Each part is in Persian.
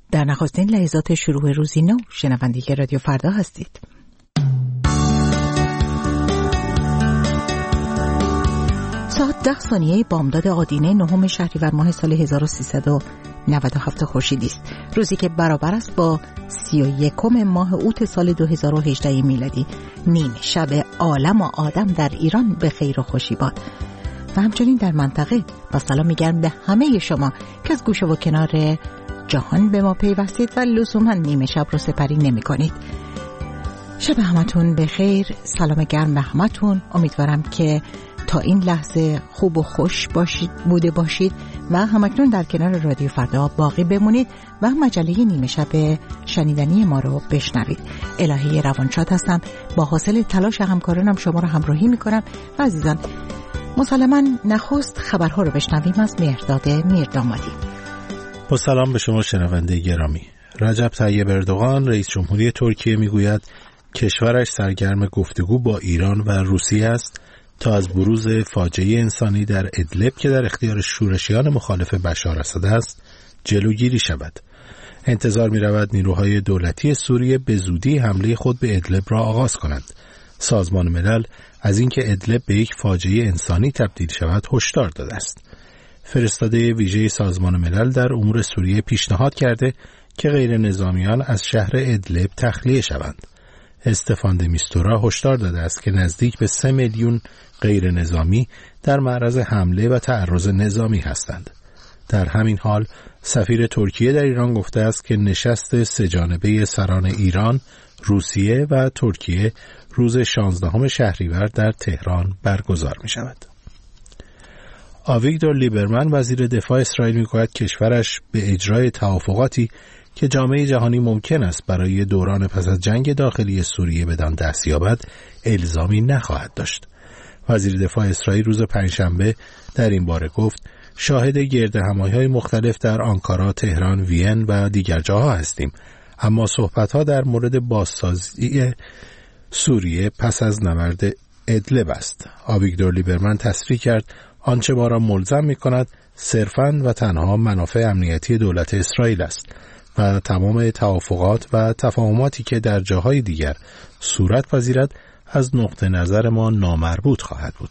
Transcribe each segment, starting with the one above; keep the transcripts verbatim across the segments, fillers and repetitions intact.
در نخستین لحظات شروع روزی نو شنونده رادیو فردا هستید. ساعت ده ثانیه بامداد آدینه نهم شهریور ماه سال هزار و سیصد و نود و هفت خورشیدی است، روزی که برابر است با سی و یکم ماه اوت سال دو هزار و هجده میلادی. نیم شب عالم و آدم در ایران به خیر و خوشی باد و همچنین در منطقه. با سلام میگم به همه شما که از گوشه و کنار جهان به ما پیوستید و لزوما نیمه شب رو سپری نمی کنید. شب همتون به خیر، سلام گرم به همتون. امیدوارم که تا این لحظه خوب و خوش باشید بوده باشید و همکنون در کنار رادیو فردا باقی بمونید و مجله نیمه شب شنیدنی ما رو بشنوید. الهی روانشاد هستم، با حاصل تلاش همکارانم شما رو همراهی میکنم و عزیزان مسلماً نخست خبرها رو بشنویم از مهرداد میردامادی. با سلام به شما شنونده گرامی. رجب طیب اردوغان رئیس جمهوری ترکیه میگوید کشورش سرگرم گفتگو با ایران و روسیه است تا از بروز فاجعه انسانی در ادلب که در اختیار شورشیان مخالف بشار اسد است جلوگیری شود. انتظار می رود نیروهای دولتی سوریه به زودی حمله خود به ادلب را آغاز کنند. سازمان ملل از اینکه ادلب به یک فاجعه انسانی تبدیل شود هشدار داده است. فرستاده ویژه سازمان ملل در امور سوریه پیشنهاد کرده که غیر نظامیان از شهر ادلب تخلیه شوند. استفان د میستورا هشدار داده است که نزدیک به سه میلیون غیر نظامی در معرض حمله و تعرض نظامی هستند. در همین حال سفیر ترکیه در ایران گفته است که نشست سه جانبه سران ایران، روسیه و ترکیه روز شانزدهم شهریور در تهران برگزار می شود. آویگدور لیبرمن وزیر دفاع اسرائیل میگوید کشورش به اجرای توافقاتی که جامعه جهانی ممکن است برای دوران پس از جنگ داخلی سوریه بدان دست یابد الزامی نخواهد داشت. وزیر دفاع اسرائیل روز پنجشنبه در این باره گفت شاهد گردهمایی‌های مختلف در آنکارا، تهران، وین و دیگر جاها هستیم، اما صحبت‌ها در مورد بازسازی سوریه پس از نبرد ادلب است. آویگدور لیبرمن تصریح کرد آنچه ما را ملزم می‌کند صرفاً و تنها منافع امنیتی دولت اسرائیل است و تمام توافقات و تفاهماتی که در جاهای دیگر صورت پذیرد از نقطه نظر ما نامربوط خواهد بود.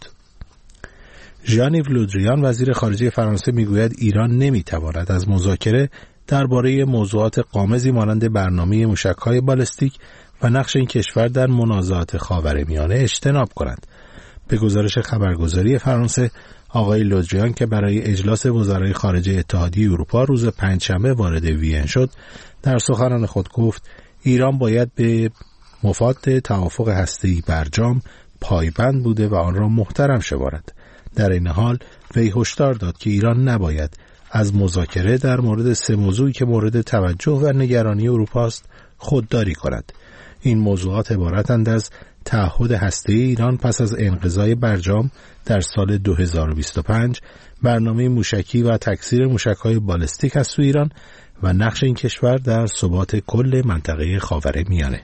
ژان-یو لودریان وزیر خارجه فرانسه میگوید ایران نمیتواند از مذاکره درباره موضوعات غامضی مانند برنامه موشک‌های بالستیک و نقش این کشور در منازعات خاورمیانه اجتناب کند. به گزارش خبرگزاری فرانسه، آقای لودریان که برای اجلاس وزرای خارجه اتحادیه اروپا روز پنجشنبه وارد وین شد، در سخنان خود گفت ایران باید به مفاد توافق هسته‌ای برجام پایبند بوده و آن را محترم شمارد. در این حال وی هشدار داد که ایران نباید از مذاکره در مورد سه موضوعی که مورد توجه و نگرانی اروپا است خودداری کند. این موضوعات عبارتند از تعهد هسته‌ای ایران پس از انقضای برجام در سال دو هزار و بیست و پنج، برنامه موشکی و تکثیر موشک‌های بالستیک از سوی ایران و نقش این کشور در ثبات کل منطقه خاورمیانه.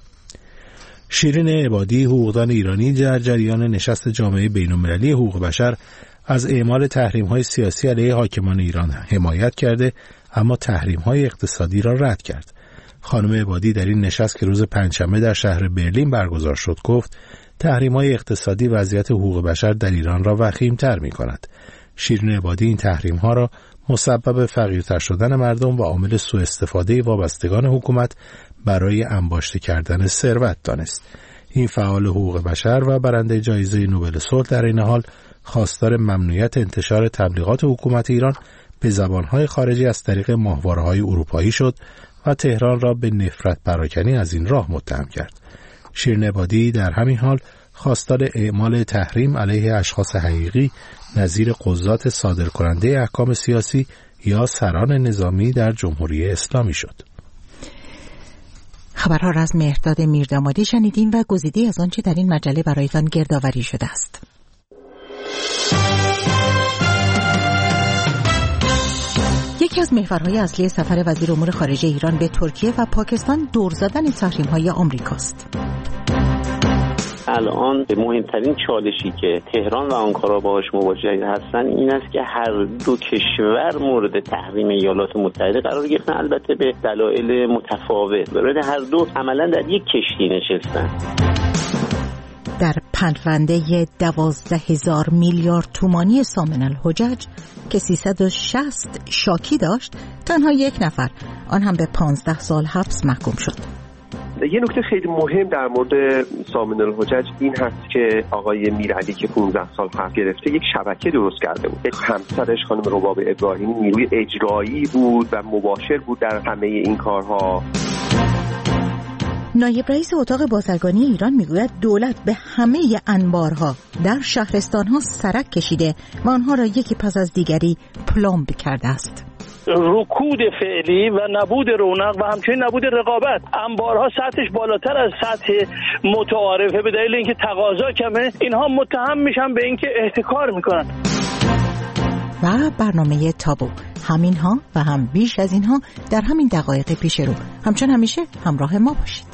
شیرین عبادی حقوقدان ایرانی در جریان نشست جامعه بین‌المللی حقوق بشر از اعمال تحریم‌های سیاسی علیه حاکمان ایران حمایت کرده، اما تحریم‌های اقتصادی را رد کرد. خانم عبادی در این نشست که روز پنجشنبه در شهر برلین برگزار شد گفت تحریم‌های اقتصادی وضعیت حقوق بشر در ایران را وخیم‌تر می‌کند. شیرین عبادی این تحریم‌ها را مسبب فقیرتر شدن مردم و عامل سوء استفاده وابستگان حکومت برای انباشته کردن ثروت دانست. این فعال حقوق بشر و برنده جایزه نوبل صلح در این حال خواستار ممنوعیت انتشار تبلیغات حکومت ایران به زبان‌های خارجی از طریق ماهواره‌های اروپایی شد و تهران را به نفرت پراکنی از این راه متهم کرد. شیرین عبادی در همین حال خواستار اعمال تحریم علیه اشخاص حقیقی نظیر قضات صادرکننده احکام سیاسی یا سران نظامی در جمهوری اسلامی شد. خبرها را از مهرداد میردامادی شنیدیم و گزیده‌ای از آنچه در این مجله برایتان گردآوری شده است. یکی از محورهای اصلی سفر وزیر امور خارجه ایران به ترکیه و پاکستان دور زدن تحریم‌های آمریکاست. الان مهمترین چالشی که تهران و آنکارا باهاش مواجه هستن این است که هر دو کشور مورد تحریم ایالات متحده قرار گرفتن، البته به دلایل متفاوت. برای هر دو عملا در یک کشتی نشستن. در پرونده دوازده هزار میلیارد تومانی سامن الحجج که سیصد و شصت شاکی داشت، تنها یک نفر، آن هم به پانزده سال حبس محکوم شد. یه نکته خیلی مهم در مورد سامن الحجج این هست که آقای میرعلی که پانزده سال حبس گرفته یک شبکه درست کرده بود. همسرش خانم رباب ابراهیمی نیروی اجرایی بود و مباشر بود در همه این کارها. نایب رئیس اتاق بازرگانی ایران میگوید دولت به همه انبارها در شهرستانها سرک کشیده و آنها را یکی پس از دیگری پلمب کرده است. رکود فعلی و نبود رونق و همچنین نبود رقابت، انبارها سطحش بالاتر از سطح متعارفه به دلیل اینکه تقاضا کمه، اینها متهم میشن به اینکه احتکار میکنن. و برنامه تابو، همین ها و هم بیش از اینها در همین دقایق پیش رو. همچون همیشه همراه ما باشید.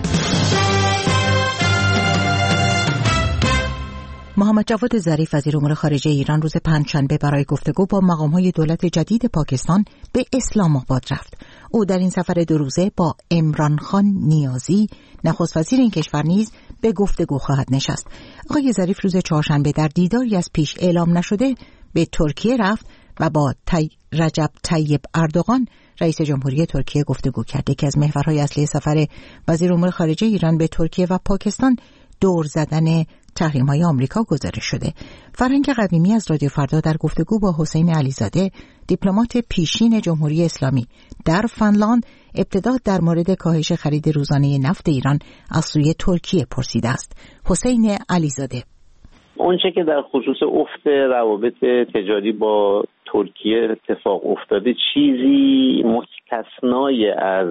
محمد جواد ظریف وزیر امور خارجه ایران روز پنجشنبه برای گفتگو با مقام‌های دولت جدید پاکستان به اسلام آباد رفت. او در این سفر دو روزه با عمران خان نیازی نخست وزیر این کشور نیز به گفتگو خواهد نشست. آقای ظریف روز چهارشنبه در دیداری از پیش اعلام نشده به ترکیه رفت و با تی... رجب طیب اردوغان رئیس جمهوری ترکیه گفتگو کرد. یکی از محورهای اصلی سفر وزیر امور خارجه ایران به ترکیه و پاکستان دور زدن تحریم‌های آمریکا گزارش شده. فرهنگ قویمی از رادیو فردا در گفتگو با حسین علیزاده، دیپلمات پیشین جمهوری اسلامی در فنلاند، ابتدا در مورد کاهش خرید روزانه نفت ایران از سوی ترکیه پرسیده است. حسین علیزاده: اونچه که در خصوص افت روابط تجاری با ترکیه اتفاق افتاده چیزی مستثنای از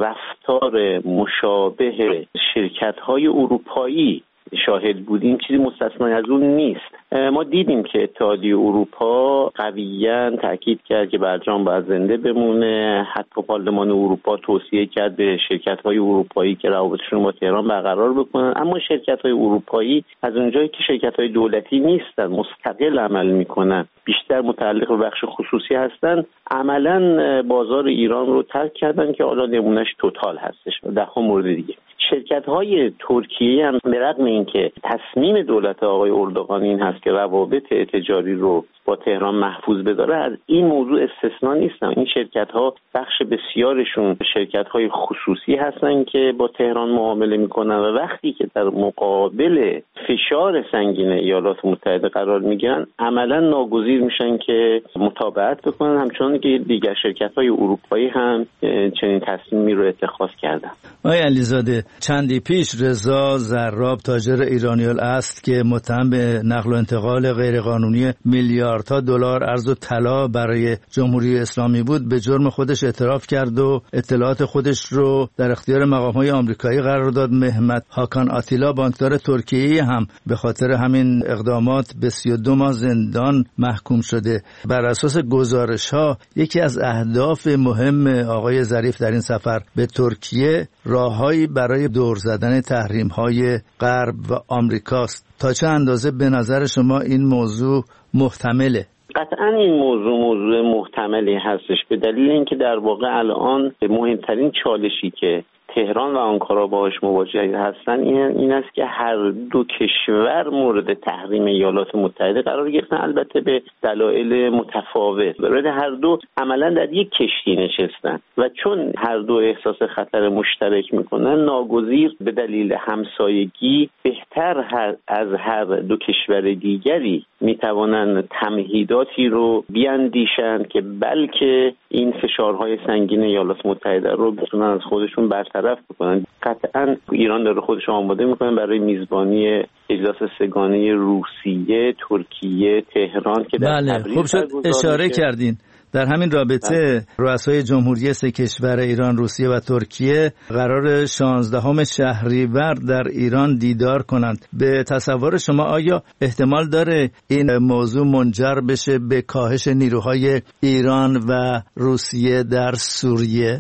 رفتار مشابه شرکت‌های اروپایی شاهد بودیم، چیزی مستثنای از اون نیست. ما دیدیم که اتحادیه اروپا قویاً تاکید کرد که برجام باید زنده بمونه. حتی پارلمان اروپا توصیه کرد به شرکت‌های اروپایی که روابطشون با تهران برقرار بکنن. اما شرکت‌های اروپایی از اونجایی که شرکت‌های دولتی نیستن، مستقل عمل میکنن، بیشتر متعلق به بخش خصوصی هستن، عملاً بازار ایران رو ترک کردن که حالا نمونهش توتال هستش و ده ها مورد دیگه. شرکت‌های ترکیه هم به رغم اینکه تصمیم دولت آقای اردوغان این هست که روابط تجاری رو با تهران محفوظ بداره، از این موضوع استثنا نیستن. این شرکت‌ها بخش بسیارشون شرکت‌های خصوصی هستن که با تهران معامله میکنن و وقتی که در مقابل فشار سنگین ایالات متحده قرار میگیرن، عملاً ناگزیر میشن که متابعت بکنن، همچنان که دیگر شرکت‌های اروپایی هم چنین تصمیمی رو اتخاذ کردن. آقای علیزاده، چندی پیش رضا زراب، تاجر ایرانی الاصل که متهم به نقل و انتقال غیرقانونی میلیاردها دلار ارز و طلا برای جمهوری اسلامی بود، به جرم خودش اعتراف کرد و اطلاعات خودش رو در اختیار مقام‌های آمریکایی قرار داد. مهمت هاکان آتیلا، بانکدار ترکیه‌ای، هم به خاطر همین اقدامات به سی و دو ماه زندان محکوم شده. بر اساس گزارش‌ها یکی از اهداف مهم آقای ظریف در این سفر به ترکیه راههایی برای دور زدن تحریم‌های غرب و آمریکاست. تا چه اندازه به نظر شما این موضوع محتمله؟ قطعاً این موضوع موضوع محتملی هستش، به دلیل اینکه در واقع الان مهمترین چالشی که تهران و آنکارا باهاش مواجه هستن این, این است که هر دو کشور مورد تحریم ایالات متحده قرار گرفتن، البته به دلایل متفاوت. برای هر دو عملا در یک کشتی نشستن و چون هر دو احساس خطر مشترک میکنن، ناگزیر به دلیل همسایگی بهتر هر از هر دو کشور دیگری میتوانند تمهیداتی رو بیاندیشند که بلکه این فشارهای سنگین ایالات متحده رو بتونن از خودشون برطرف بکنن. قطعا ایران داره خودش آماده میکنه برای میزبانی اجلاس سگانه روسیه، ترکیه، تهران که در بله. تبریز خوب شد اشاره که... کردین. در همین رابطه رؤسای جمهوری سه کشور ایران، روسیه و ترکیه قرار شانزدهم شهریور در ایران دیدار کنند. به تصور شما آیا احتمال داره این موضوع منجر بشه به کاهش نیروهای ایران و روسیه در سوریه؟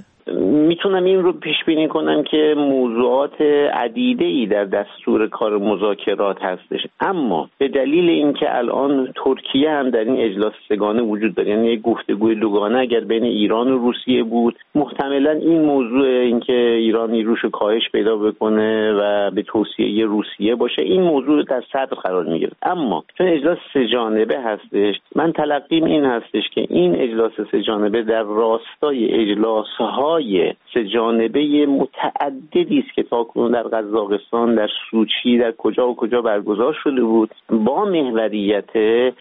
میتونم این رو پیش بینی کنم که موضوعات عدیده‌ای در دستور کار مذاکرات هستش، اما به دلیل اینکه الان ترکیه هم در این اجلاس سگانه وجود داره، یعنی یک گفتگوی دوگانه اگر بین ایران و روسیه بود، محتملا این موضوع اینکه ایران نیروش کاهش پیدا بکنه و به توصیه روسیه باشه، این موضوع در صدر قرار میگیره. اما چون اجلاس سه جانبه هستش، من تلقیم این هستش که این اجلاس سه جانبه در راستای اجلاس‌های سه جانبه متعددی است که تاکنون در قزاقستان، در سوچی، در کجا و کجا برگزار شده بود، با محوریت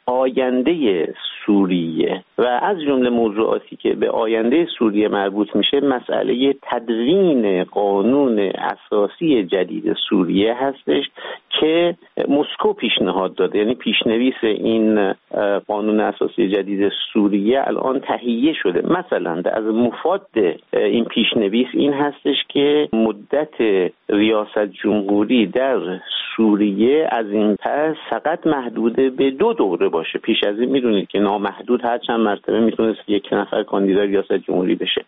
آینده سوریه و از جمله موضوعاتی که به آینده سوریه مربوط میشه مسئله تدوین قانون اساسی جدید سوریه هستش که مسکو پیشنهاد داده. یعنی پیشنویس این قانون اساسی جدید سوریه الان تهیه شده. مثلا از مفاد این پیشنویس این هستش که مدت ریاست جمهوری در سوریه از این پس فقط محدود به دو دوره باشه. پیش از این میدونید که نامحدود هر چند مرتبه میتونست یک نفر کاندیدای ریاست جمهوری بشه.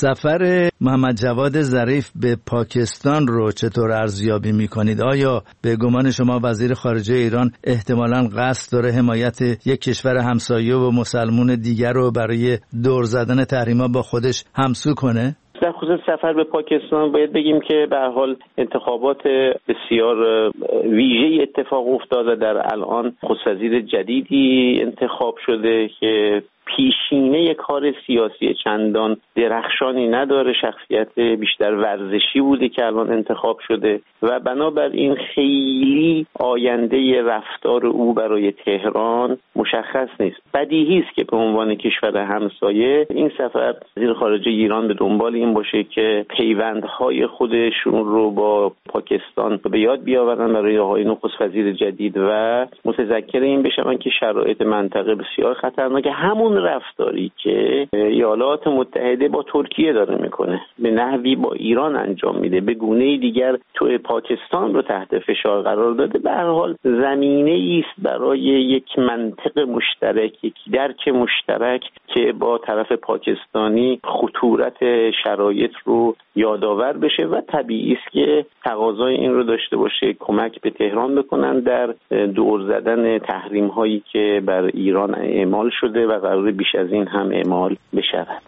سفر محمد جواد ظریف به پاکستان رو چطور ارزیابی میکنید؟ آیا به گمان شما وزیر خارجه ایران احتمالاً قصد داره حمایت یک کشور همسایه و مسلمون دیگر رو برای دور زدن تحریما با خودش همسو کنه؟ در خصوص سفر به پاکستان باید بگیم که به هر حال انتخابات بسیار ویژه‌ای اتفاق افتاده. در الان خست‌وزیر جدیدی انتخاب شده که پیشینه کار سیاسی چندان درخشانی نداره، شخصیت بیشتر ورزشی بوده که الان انتخاب شده و بنابراین خیلی آینده رفتار او برای تهران مشخص نیست. بدیهی است که به عنوان کشور همسایه این سفر وزیر خارجه ایران به دنبال این باشه که پیوندهای خودشون رو با پاکستان به یاد بیاورن برای آقای نخست وزیر جدید و متذکر این بشن که شرایط منطقه بسیار خطرناکه. همون رفتاری که ایالات متحده با ترکیه داره میکنه به نحوی با ایران انجام میده، به گونه دیگر تو پاکستان رو تحت فشار قرار داده. به هر حال زمینه است برای یک منطق مشترک، یک درک مشترک که با طرف پاکستانی خطورت شرایط رو یادآور بشه و طبیعی است که تقاضای این رو داشته باشه کمک به تهران بکنن در دور زدن تحریم هایی که بر ایران اعمال شده و قرار بیش از این هم اعمال بشود.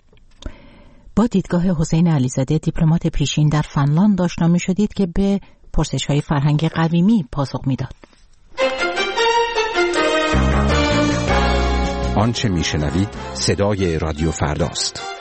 با دیدگاه حسین علیزاده دیپلمات پیشین در فنلاند آشنا می‌شدید که به پرسش‌های فرهنگ قویمی پاسخ میداد. آنچه میشنوید صدای رادیو فرداست.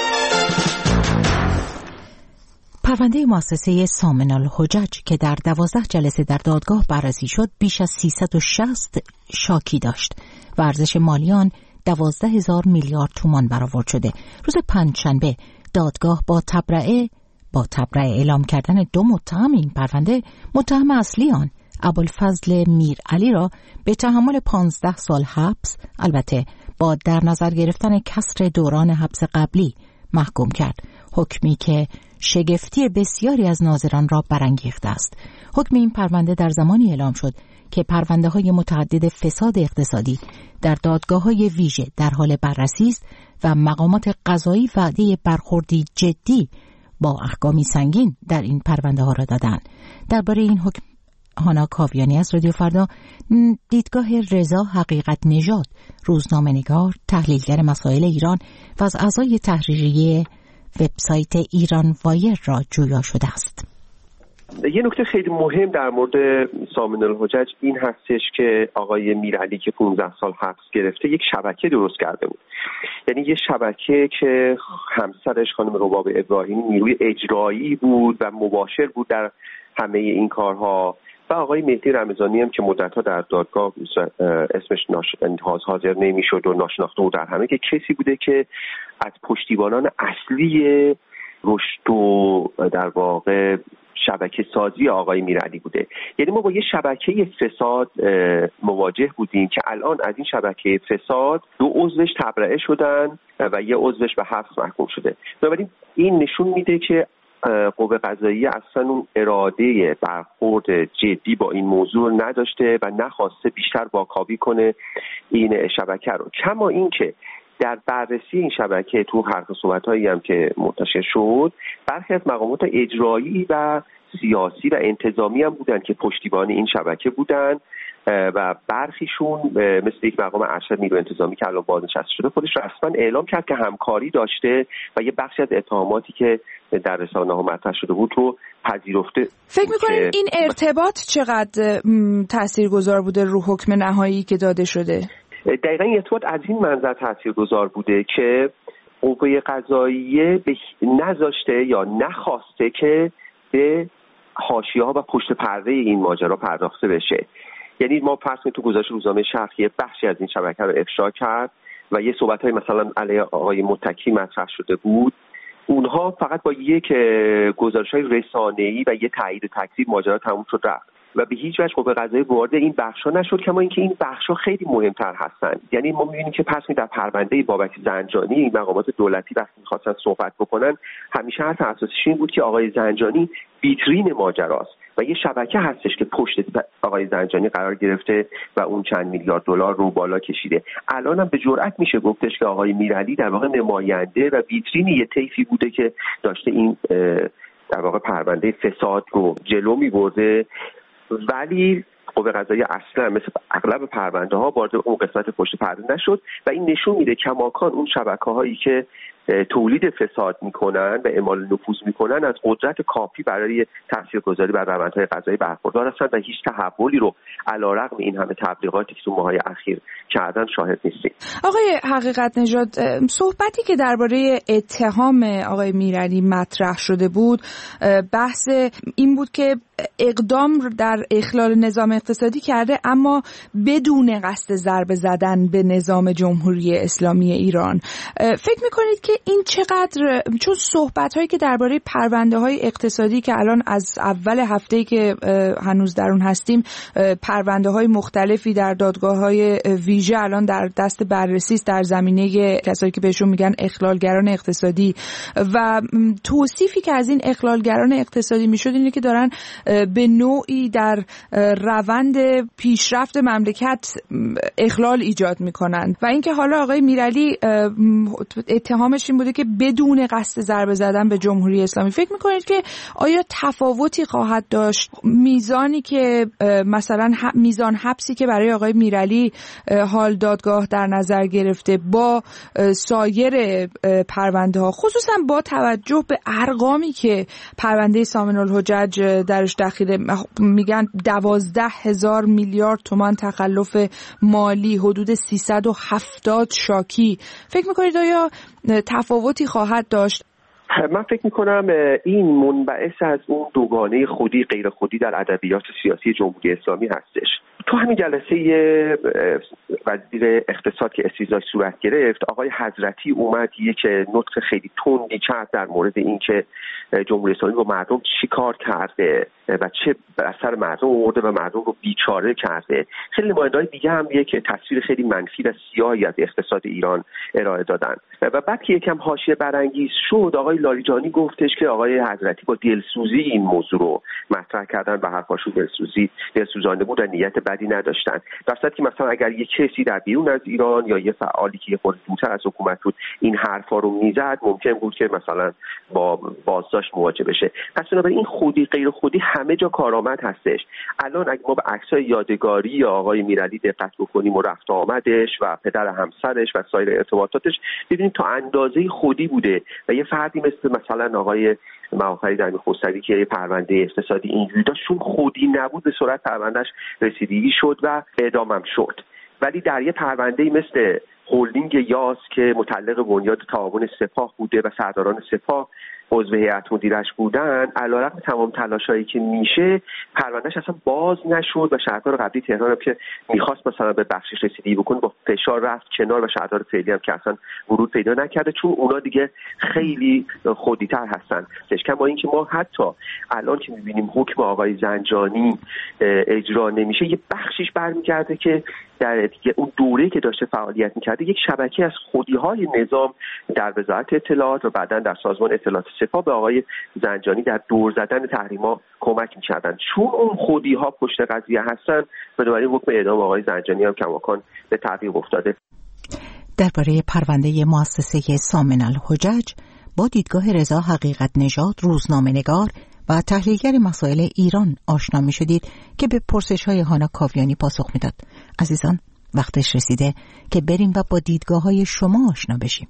پرونده مؤسسه سامن الحجج که در دوازده جلسه در دادگاه بررسی شد بیش از سیصد و شصت شاکی داشت و ارزش مالی آن دوازده هزار میلیارد تومان برآورد شده. روز پنجشنبه دادگاه با تبرئه با تبرئه اعلام کردن دو متهم این پرونده، متهم اصلی آن ابوالفضل میرعلی را به تحمل پانزده سال حبس، البته با در نظر گرفتن کسر دوران حبس قبلی، محکوم کرد. حکمی که شگفتی بسیاری از ناظران را برانگیخته است. حکم این پرونده در زمانی اعلام شد که پرونده‌های متعدد فساد اقتصادی در دادگاه‌های ویژه در حال بررسی است و مقامات قضایی وعده برخوردی جدی با احکامی سنگین در این پرونده‌ها را دادند. درباره این حکم هانا کاویانی از رادیو فردا، دیدگاه رضا حقیقت نژاد، روزنامه‌نگار، تحلیلگر مسائل ایران و از اعضای تحریریه وبسایت ایران وایر را جویا شده است. یه نکته خیلی مهم در مورد سامن الحجج این هستش که آقای میرعلی که پانزده سال حبس گرفته یک شبکه درست کرده بود. یعنی یه شبکه که همسرش خانم رباب ابراهیمی نیروی اجرایی بود و مباشر بود در همه این کارها و آقای مهدی رمضانی هم که مدت‌ها در دادگاه اسمش ناش... حاضر نمی‌شد و ناشناخته بود در همه، که کسی بوده که از پشتیبانان اصلی رشد و در واقع شبکه سازی آقای میرعلی بوده. یعنی ما با یه شبکه فساد مواجه بودیم که الان از این شبکه فساد دو عضوش تبرئه شدن و یه عضوش به حبس محکوم شده. بنابراین این نشون میده که قوه قضاییه اصلا اون اراده برخورد جدی با این موضوع نداشته و نخواسته بیشتر واکاوی کنه این شبکه رو. کما این که در بررسی این شبکه تو حرف صحبت‌هایی هم که منتشر شد، برخی از مقامات اجرایی و سیاسی و انتظامی هم بودن که پشتیبان این شبکه بودن و برخیشون مثل یک مقام ارشد نیروی انتظامی که الان بازنشسته شده خودش رسما اعلام کرد که همکاری داشته و یه بخشی از اتهاماتی که در رسانه‌ها مطرح شده بود رو پذیرفته. فکر می‌کنید این ارتباط چقدر تاثیرگذار بوده رو حکم نهایی که داده شده؟ دقیقاً این ارتباط از این منظر تاثیرگذار بوده که قوه قضاییه نذاشته یا نخواسته که به حاشیه‌ها و پشت پرده این ماجرا پرداخته بشه. یعنی ما فرض کنیم تو گزارش روزنامه شرق یه بخشی از این شبکه رو افشا کرد و یه صحبت‌های مثلا علیه آقای متکی مطرح شده بود، اونها فقط با یک گزارش‌های رسانه‌ای و یه تایید و تکذیب ماجرا تموم شد رفت و به هیچ وجه قوه قضاییه وارد این بخشا نشد، کما اینکه این بخشا خیلی مهمتر هستن. یعنی ما می‌بینیم که پس می در پرونده بابک زنجانی مقامات دولتی وقتی می‌خواستن صحبت بکنن همیشه حرف اساسیش این بود که آقای زنجانی ویترین ماجراست و یه شبکه هستش که پشت آقای زنجانی قرار گرفته و اون چند میلیارد دلار رو بالا کشیده. الان هم به جرئت میشه گفتش که آقای میرعلی در واقع نماینده و ویترین یه طیفی بوده که داشته این در واقع پرونده فساد رو جلو می‌برده، ولی قوه قضاییه اصلا مثل اغلب پرونده ها وارد اون قسمت پشت پرده نشد و این نشون میده کماکان اون شبکه‌هایی که تولید فساد میکنن و اعمال نفوذ میکنن از قدرت کافی برای تاثیرگذاری بر روندهای قضایی برخوردار هستند و هیچ تحولی رو علیرغم این همه تبلیغاتی که تو ماهای اخیر کردن شاهد نیستیم. آقای حقیقت نژاد، صحبتی که درباره اتهام آقای میرعلی مطرح شده بود بحث این بود که اقدام در اخلال نظام اقتصادی کرده اما بدون قصد ضربه زدن به نظام جمهوری اسلامی ایران. فکر میکنید که این چقدر، چون صحبت هایی که درباره پرونده های اقتصادی که الان از اول هفته‌ای که هنوز در اون هستیم پرونده های مختلفی در دادگاه های ویژه الان در دست بررسی است در زمینه کسایی که بهشون میگن اخلالگران اقتصادی و توصیفی که از این اخلالگران اقتصادی میشد اینه که دارن به نوعی در روند پیشرفت مملکت اخلال ایجاد میکنن و اینکه حالا آقای میرعلی اتهامش این بوده که بدون قصد ضربه زدن به جمهوری اسلامی. فکر میکنید که آیا تفاوتی خواهد داشت میزانی که مثلا میزان حبسی که برای آقای میرعلی حال دادگاه در نظر گرفته با سایر پرونده ها، خصوصا با توجه به ارقامی که پرونده سامن الحجج درش داخله، میگن دوازده هزار میلیارد تومان تخلف مالی، حدود سیصد و هفتاد شاکی، فکر میکنید آیا تفاوتی خواهد داشت؟ من فکر میکنم این منبعث از اون دوگانه خودی غیر خودی در ادبیات سیاسی جمهوری اسلامی هستش. تو همین جلسه وزیر اقتصاد که استیضاح صورت گرفت، آقای حضرتی اومد یک نطق خیلی تندی کرد در مورد اینکه جمهوری اسلامی با مردم چی کار کرده و چه بر سر مردم آورده و مردم رو بیچاره کرده. خیلی نماینده‌های دیگه هم یک تصویر خیلی منفی و سیاهی از اقتصاد ایران ارائه دادن و بعد که یکم حاشیه برانگیز شد آقای لاریجانی گفتش که آقای حضرتی با دلسوزی این موضوع رو مطرح کردن و حرفاشون دلسوزی دلسوزانه بود و نیت بدی نداشتن. در صورتی که مثلا اگر یک کسی در بیرون از ایران یا یه فعالی که خود دورتر از حکومت بود این حرفا رو میزد ممکن بود که مثلا با بازداشت مواجه بشه. پس بنابراین این خودی غیر خودی همه جا کارآمد هستش. الان اگه ما به عکسای یادگاری آقای میرعلی دقت بکنیم و رفت آمدش و پدر همسرش و سایر ارتباطاتش ببینیم تا اندازه خودی بوده و یه فردی مثل مثلا آقای معافری امی خسروی که پرونده اقتصادی اینجوری داشت چون خودی نبود به سرعت پروندهش رسیدگی شد و اعدامم شد. ولی در یه پرونده مثل هلدینگ یاس که متعلق بنیاد تعاون سپاه بوده و سرداران سپاه عضو هیئت مدیرش بودن، علیرغم تمام تلاشایی که میشه پروندهش اصلا باز نشد و شهردار قبلی تهران هم که میخواست مثلا به بخشش رسیدگی بکنه با فشار رفت کنار و شهردار فعلی هم که اصلا ورود پیدا نکرده چون اونا دیگه خیلی خودی‌تر هستن. کما اینکه ما حتی الان که میبینیم حکم آقای زنجانی اجرا نمیشه یه بخشیش برمیگرده که در دیگه اون دوره‌ای که داشته فعالیت میکرده یک شبکه از خودی‌های نظام در وزارت اطلاعات و بعداً در سازمان اطلاعات سپاه به آقای زنجانی در دور زدن تحریما کمک می‌کردن. چون اون خودی‌ها پشت قضیه هستن بنابراین حکم اعدام آقای زنجانی هم کماکان به تعویق افتاده. درباره پرونده مؤسسه سامن الحجج با دیدگاه رضا حقیقت نژاد، روزنامه‌نگار و تحلیلگر مسائل ایران آشنا می شدید که به پرسش های هانا کاویانی پاسخ می داد. عزیزان، وقتش رسیده که بریم و با دیدگاه های شما آشنا بشیم.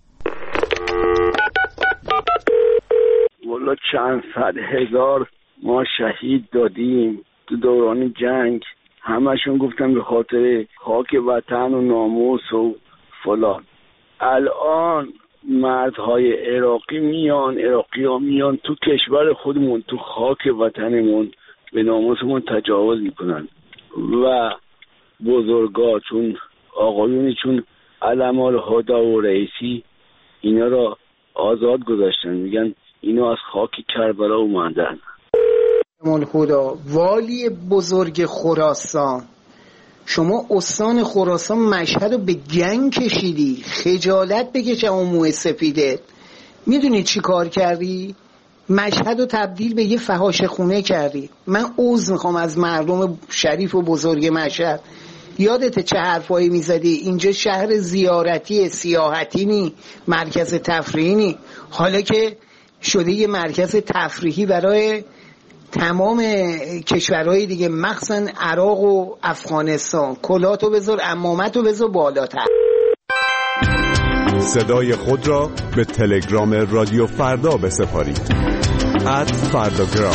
والا چند صد هزار ما شهید دادیم تو دوران جنگ، همشون گفتن به خاطر خاک وطن و ناموس و فلان. الان مردهای عراقی میان عراقی ها میان تو کشور خودمون، تو خاک وطنمون به ناموسمون تجاوز میکنن و بزرگا چون آقایونی چون علم الهدا و رئیسی اینا را آزاد گذاشتن، میگن اینا از خاک کربلا اومدن. مال خدا والی بزرگ خراسان، شما استان خراسان مشهد رو به گنگ کشیدی، خجالت بکش اون موی سفیدت. میدونی چی کار کردی؟ مشهد رو تبدیل به یه فحاشه خونه کردی. من عذر میخوام از مردم شریف و بزرگ مشهد. یادت چه حرفایی میزدی؟ اینجا شهر زیارتی سیاحتی نی، مرکز تفریحی نی، حالا که شده یه مرکز تفریحی برای تمام کشورهای دیگه، مخصوصا عراق و افغانستان. کلاتو بذار، عمامتو بذار بالاتر. صدای خود را به تلگرام رادیو فردا بسپارید. ات فرداگرام.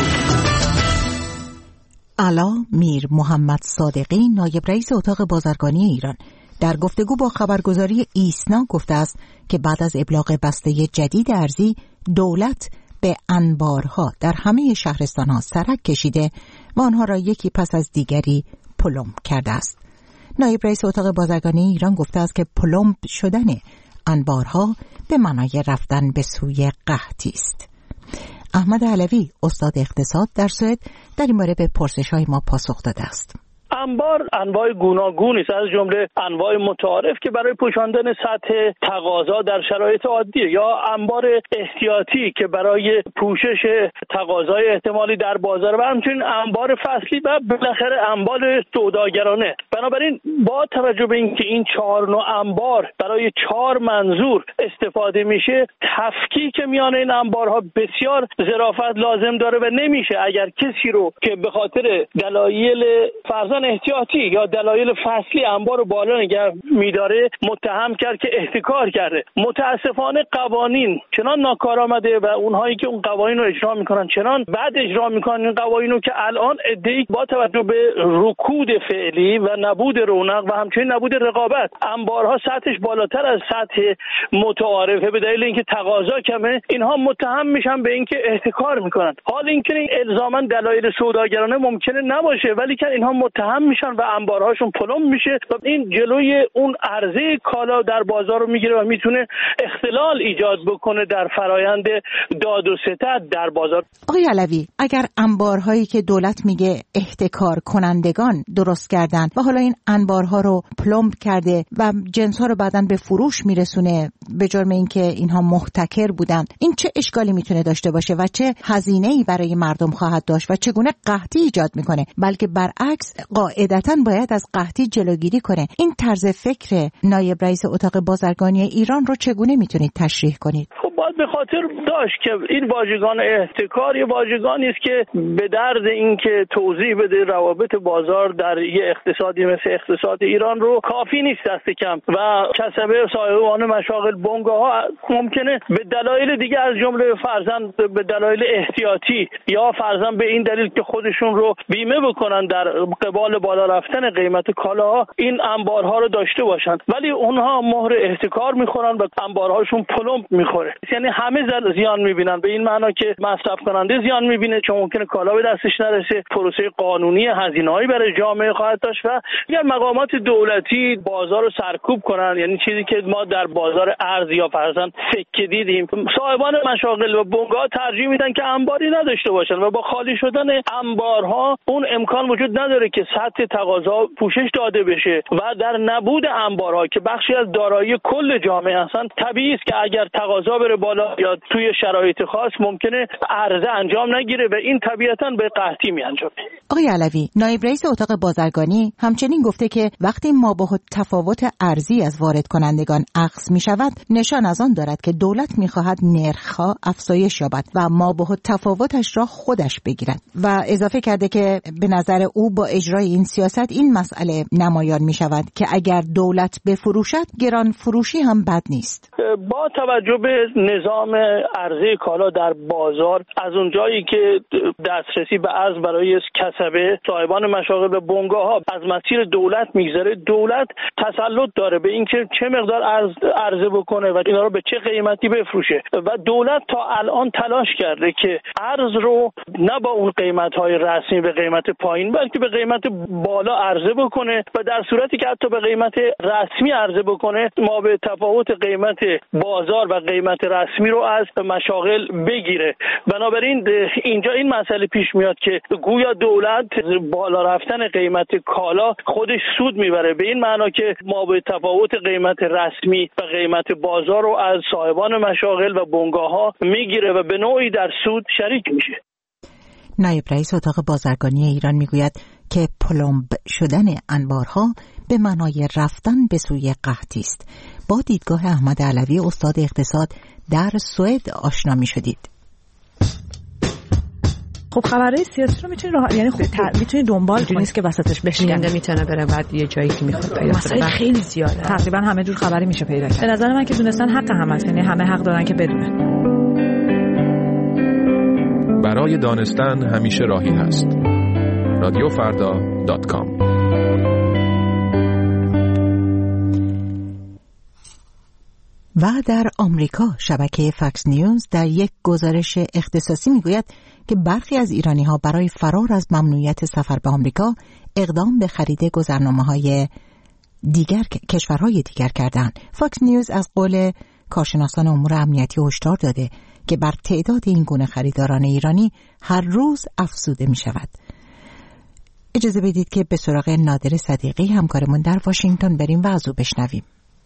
علا میر محمد صادقی، نایب رئیس اتاق بازرگانی ایران، در گفتگو با خبرگزاری ایسنا گفته است که بعد از ابلاغ بسته جدید ارزی، دولت به انبارها در همه شهرستان‌ها سرک کشیده و آنها را یکی پس از دیگری پلم کرده است. نایب رئیس اتاق بازرگانی ایران گفته است که پلم شدن انبارها به معنای رفتن به سوی قحطی است. احمد علوی، استاد اقتصاد در سوئد، در این باره به پرسش‌های ما پاسخ داده است. انبار انواع گوناگونی است، از جمله انواع متعارف که برای پوشاندن سطح تقاضا در شرایط عادیه، یا انبار احتیاطی که برای پوشش تقاضای احتمالی در بازار، و همچنین انبار فصلی و بالاخره انبار سوداگرانه. بنابراین با توجه به اینکه این چهار نوع انبار برای چهار منظور استفاده میشه، تفکیک میان این انبارها بسیار ظرافت لازم داره و نمیشه اگر کسی رو که به خاطر دلایل فرضاً احتیاطی یا دلایل فصلی انبار رو بالا نگه میداره متهم کرد که احتکار کرده. متاسفانه قوانین چنان ناکارآمده و اونهایی که اون قوانین رو اجرا میکنن چنان بعد اجرا میکنن این قوانین رو که الان ادعی با توجه به رکود فعلی و نبود رونق و همچنین نبود رقابت، انبارها سطحش بالاتر از سطح متعارفه به دلیل اینکه تقاضا کمه، اینها متهم میشن به اینکه احتکار میکنن. حال اینکه این الزاما دلایل سوداگرانه ممکنه نباشه، ولی که اینها متهم میشن و انبارهاشون پلم میشه و این جلوی اون عرضه کالا در بازار رو میگیره و میتونه اختلال ایجاد بکنه در فرایند داد و ستد در بازار. آقای علوی، اگر انبارهایی که دولت میگه احتکار کنندگان درست کردن و حالا این انبارها رو پلم کرده و جنس‌ها رو بعداً به فروش میرسونه به جرم اینکه اینها محتکر بودن، این چه اشکالی میتونه داشته باشه و چه هزینه‌ای برای مردم خواهد داشت و چگونه قحطی ایجاد میکنه؟ بلکه برعکس قاعدتاً باید از قحطی جلوگیری کنه. این طرز فکر نایب رئیس اتاق بازرگانی ایران رو چگونه میتونید تشریح کنید؟ خب باید به خاطر داشت که این واژگان احتکار یه واژگانی است که به درد این که توضیح بده روابط بازار در یه اقتصادی مثل اقتصاد ایران رو کافی نیست دست کم، و کسبه صاحبان مشاغل بنگاه‌ها ممکنه به دلایل دیگه از جمله فرضاً به دلایل احتیاطی یا فرضاً به این دلیل که خودشون رو بیمه بکنن در قبال بالا رفتن قیمت کالاها این انبارها رو داشته باشن، ولی اونها مهر احتکار میخورن و انبارهاشون پلم میخوره. یعنی همه زیان میبینن، به این معنا که مصرف کننده زیان میبینه چون ممکنه کالا به دستش نرسه، پروسه قانونی هزینه‌ای برای جامعه خواهد داشت، و اگر مقامات دولتی بازار رو سرکوب کنن، یعنی چیزی که ما در بازار ارز یا فرضاً سکه دیدیم، صاحبان مشاغل و بنگاه ترجیح میدن که انباری نداشته باشن و با خالی شدن انبارها اون امکان وجود نداره که سطح تقاضا پوشش داده بشه و در نبود انبارها که بخشی از دارایی کل جامعه هستن، طبیعی است که اگر تقاضا بره بره بالا یا توی شرایط خاص ممکنه عرضه انجام نگیره و این طبیعتاً به قحطی میانجامه. آقای علوی، نایب رئیس اتاق بازرگانی همچنین گفته که وقتی مابعد تفاوت ارزی از وارد کنندگان اخذ می شود، نشان از آن دارد که دولت می خواهد نرخ‌ها افزایش یابد و مابعد تفاوتش را خودش بگیرد و اضافه کرده که به نظر او با اجرای این سیاست این مسئله نمایان می شود که اگر دولت بفروشد گران فروشی هم بد نیست. با توجه به نظام عرضه کالا در بازار، از اونجایی که دسترسی به ارز برای کسبه، صاحبان مشاغل و بنگاه‌ها از مسیر دولت میگذره، دولت تسلط داره به اینکه چه مقدار ارز عرضه بکنه و اینا رو به چه قیمتی بفروشه و دولت تا الان تلاش کرده که ارز رو نه با اون قیمت‌های رسمی به قیمت پایین بلکه به قیمت بالا عرضه بکنه و در صورتی که حتی به قیمت رسمی عرضه بکنه ما به تفاوت قیمت بازار و قیمت رسمی رو از مشاغل بگیره. بنابراین اینجا این مسئله پیش میاد که گویا دولت بالا رفتن قیمت کالا خودش سود میبره، به این معنا که ما به تفاوت قیمت رسمی و قیمت بازار رو از صاحبان مشاغل و بنگاه‌ها میگیره و به نوعی در سود شریک میشه. نایب رئیس اتاق بازرگانی ایران میگوید که پلمب شدن انبارها به معنای رفتن به سوی قحطی است. با دیدگاه احمد علوی استاد اقتصاد در سوئد آشنا میشدید. خب خبرهای سیاسی رو میتونی راه یعنی خب میتونی دنبال کنی، نیست که وسطش بشکنه، میتونه بره بعد یه جایی که میخواد پیدا کنه. خیلی زیاده، تقریبا همه جور خبری میشه پیدا کرد. به نظر من که دونستن حق هم هست، یعنی همه حق دارن که بدونن. برای دانستن همیشه راهی هست. رادیو فردا دات کام. و در آمریکا شبکه فاکس نیوز در یک گزارش اختصاصی میگوید که برخی از ایرانی‌ها برای فرار از ممنوعیت سفر به آمریکا اقدام به خرید گذرنامه‌های دیگر کشورهای دیگر کردند. فاکس نیوز از قول کارشناسان امور امنیتی هشدار داده که بر تعداد این گونه خریداران ایرانی هر روز افزوده می شود. اجازه بدید که به سراغ نادر صدیقی همکارمون در واشنگتن بریم و از او بشنویم.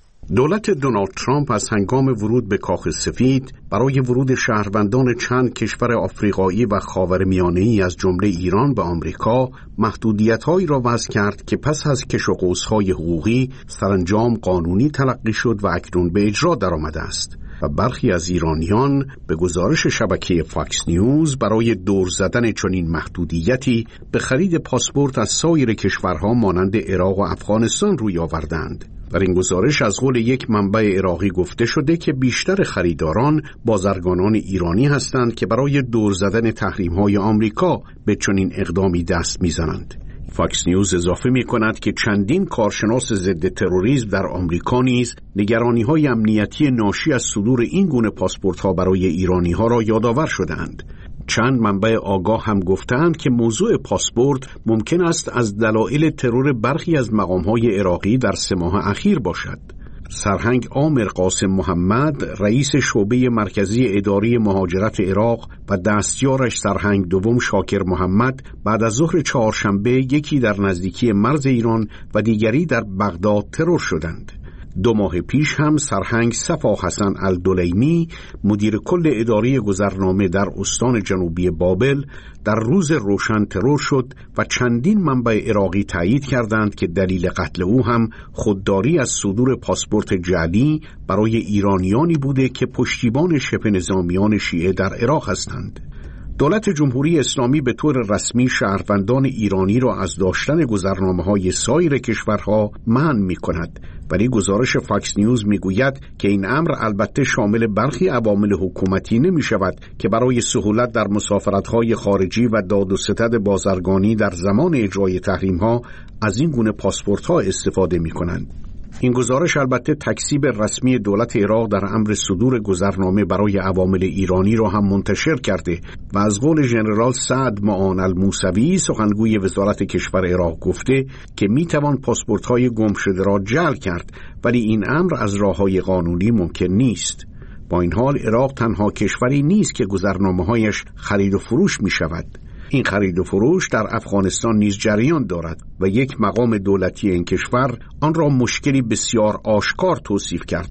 دولت دونالد ترامپ از هنگام ورود به کاخ سفید برای ورود شهروندان چند کشور آفریقایی و خاورمیانه‌ای از جمله ایران به آمریکا محدودیت‌هایی را وضع کرد که پس از کش و قوس‌های حقوقی سرانجام قانونی تلقی شد و اکنون به اجرا درآمده است. و برخی از ایرانیان به گزارش شبکه فاکس نیوز برای دور زدن چنین محدودیتی به خرید پاسپورت از سایر کشورها مانند عراق و افغانستان روی آوردند. در این گزارش از قول یک منبع عراقی گفته شده که بیشتر خریداران بازرگانان ایرانی هستند که برای دور زدن تحریم‌های آمریکا به چنین اقدامی دست می‌زنند. فاکس نیوز اضافه می کند که چندین کارشناس ضد تروریسم در آمریکا نیز نگرانی‌های امنیتی ناشی از صدور این گونه پاسپورت‌ها برای ایرانی‌ها را یادآور شدند. چند منبع آگاه هم گفتند که موضوع پاسپورت ممکن است از دلایل ترور برخی از مقام‌های عراقی در سه ماه اخیر باشد. سرهنگ عامر قاسم محمد، رئیس شعبه مرکزی اداری مهاجرت عراق و دستیارش سرهنگ دوم شاکر محمد بعد از ظهر چهارشنبه یکی در نزدیکی مرز ایران و دیگری در بغداد ترور شدند. دو ماه پیش هم سرهنگ صفا حسن الدلیمی، مدیر کل اداره گذرنامه در استان جنوبی بابل، در روز روشن ترور شد و چندین منبع عراقی تایید کردند که دلیل قتل او هم خودداری از صدور پاسپورت جعلی برای ایرانیانی بوده که پشتیبان شبه نظامیان شیعه در عراق هستند. دولت جمهوری اسلامی به طور رسمی شهروندان ایرانی را از داشتن گذرنامه‌های سایر کشورها منع می‌کند، ولی گزارش فاکس نیوز می‌گوید که این امر البته شامل برخی عوامل حکومتی نمی‌شود که برای سهولت در مسافرت‌های خارجی و داد و ستد بازرگانی در زمان اجرای تحریم‌ها از این گونه پاسپورت‌ها استفاده می‌کنند. این گزارش البته تکذیب رسمی دولت عراق در امر صدور گذرنامه برای عوامل ایرانی را هم منتشر کرده و از قول ژنرال سعد معان الموسوی سخنگوی وزارت کشور عراق گفته که میتوان پاسپورت‌های گم شده را جعل کرد، ولی این امر از راه‌های قانونی ممکن نیست. با این حال عراق تنها کشوری نیست که گذرنامه‌هایش خرید و فروش می‌شود. این خرید و فروش در افغانستان نیز جریان دارد و یک مقام دولتی این کشور آن را مشکلی بسیار آشکار توصیف کرده.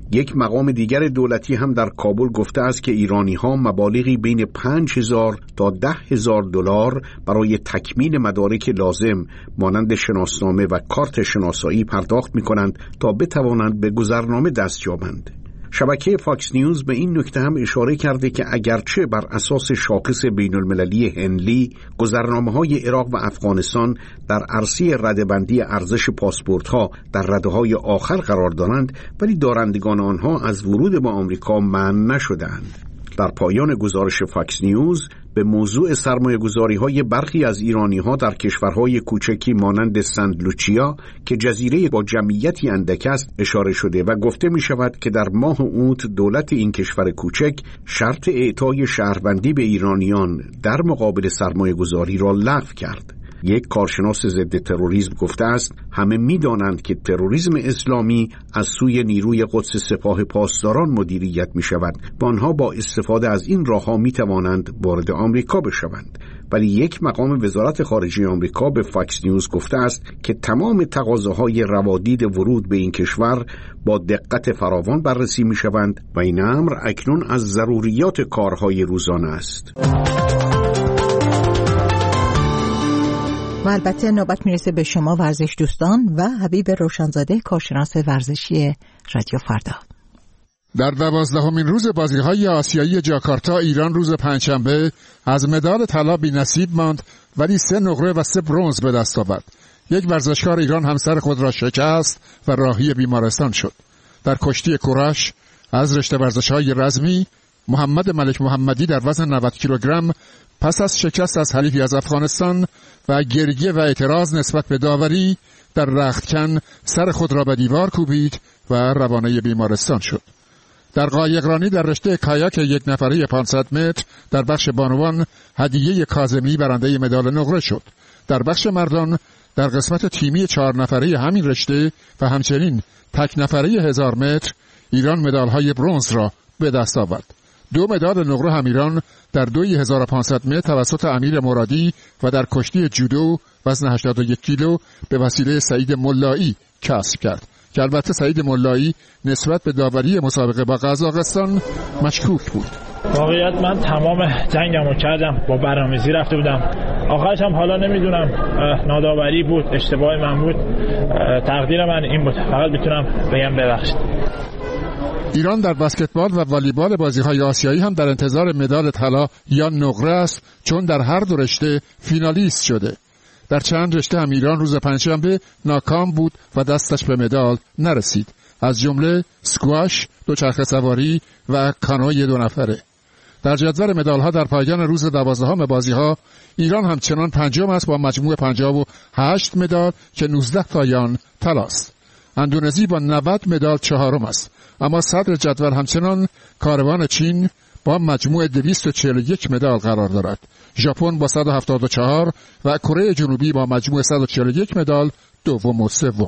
یک مقام دیگر دولتی هم در کابل گفته است که ایرانی‌ها مبالغی بین پنج هزار تا ده هزار دلار برای تکمیل مدارک لازم مانند شناسنامه و کارت شناسایی پرداخت می‌کنند تا بتوانند به گذرنامه دست یابند. شبکه فاکس نیوز به این نکته هم اشاره کرده که اگرچه بر اساس شاخص بین المللی هنلی گذرنامه‌های عراق و افغانستان در عرصه رده‌بندی ارزش پاسپورت‌ها در رده‌های آخر قرار دارند، ولی دارندگان آنها از ورود به آمریکا منع نشدند. در پایان گزارش فاکس نیوز به موضوع سرمایه‌گذاری‌های برخی از ایرانی‌ها در کشورهای کوچکی مانند سنت لوچیا که جزیره با جمعیتی اندک است اشاره شده و گفته می‌شود که در ماه اوت دولت این کشور کوچک شرط اعطای شهروندی به ایرانیان در مقابل سرمایه‌گذاری را لغو کرد. یک کارشناس ضد تروریسم گفته است همه می‌دانند که تروریسم اسلامی از سوی نیروی قدس سپاه پاسداران مدیریت می‌شود و آنها با استفاده از این راه‌ها می‌توانند وارد آمریکا بشوند، ولی یک مقام وزارت خارجه آمریکا به فاکس نیوز گفته است که تمام تقاضاهای روادید ورود به این کشور با دقت فراوان بررسی می‌شوند و این امر اکنون از ضروریات کارهای روزانه است. و البته نوبت میرسه به شما ورزش دوستان و حبیب روشنزاده کارشناس ورزشی رادیو فردا. در دوازدهمین روز بازی‌های آسیایی جاکارتا ایران روز پنجشنبه از مدال طلا بی‌نصیب ماند، ولی سه نقره و سه برنز به دست آورد. یک ورزشکار ایران همسر خود را شکست و راهی بیمارستان شد. در کشتی کورش از رشته ورزش‌های رزمی محمد ملک محمدی در وزن نود کیلوگرم پس از شکست از حریفی از افغانستان و گریه و اعتراض نسبت به داوری در رختکن سر خود را به دیوار کوبید و روانه بیمارستان شد. در قایقرانی در رشته کایاک یک نفره پانصد متر در بخش بانوان هدیه کاظمی برنده مدال نقره شد. در بخش مردان در قسمت تیمی چهار نفره همین رشته و همچنین تک نفره هزار متر ایران مدال‌های برنز را به دست آورد. دو مدال نقره هم ایران در دوی هزار و پانصد متر توسط امیر مرادی و در کشتی جودو وزن هشتاد و یک کیلو به وسیله سعید ملایی کسب کرد که البته سعید ملایی نسبت به داوری مسابقه با قزاقستان مشکوک بود. واقعیت من تمام جنگمو کردم، با برنامه‌ریزی رفته بودم. آخرش هم حالا نمیدونم ناداوری بود، اشتباه من بود، تقدیر من این بود. فقط میتونم بگم ببخشید. ایران در بسکتبال و والیبال بازی‌های آسیایی هم در انتظار مدال طلا یا نقره است، چون در هر دو رشته فینالیست شده. در چند رشته هم ایران روز پنجشنبه ناکام بود و دستش به مدال نرسید، از جمله سکواش، دوچرخه سواری و کانوی دو نفره. در جدول مدال‌ها در پایان روز دوازدهم بازی‌ها ایران همچنان پنجم است با مجموع پنجاه و هشت مدال که نوزده تایان طلاست. اندونزی با نود مدال چهارم است، اما صدر جدول همچنان کاروان چین با مجموع دویست و چهل و یک مدال قرار دارد. ژاپن با صد و هفتاد و چهار و کره جنوبی با مجموع صد و چهل و یک مدال دوم و سوم.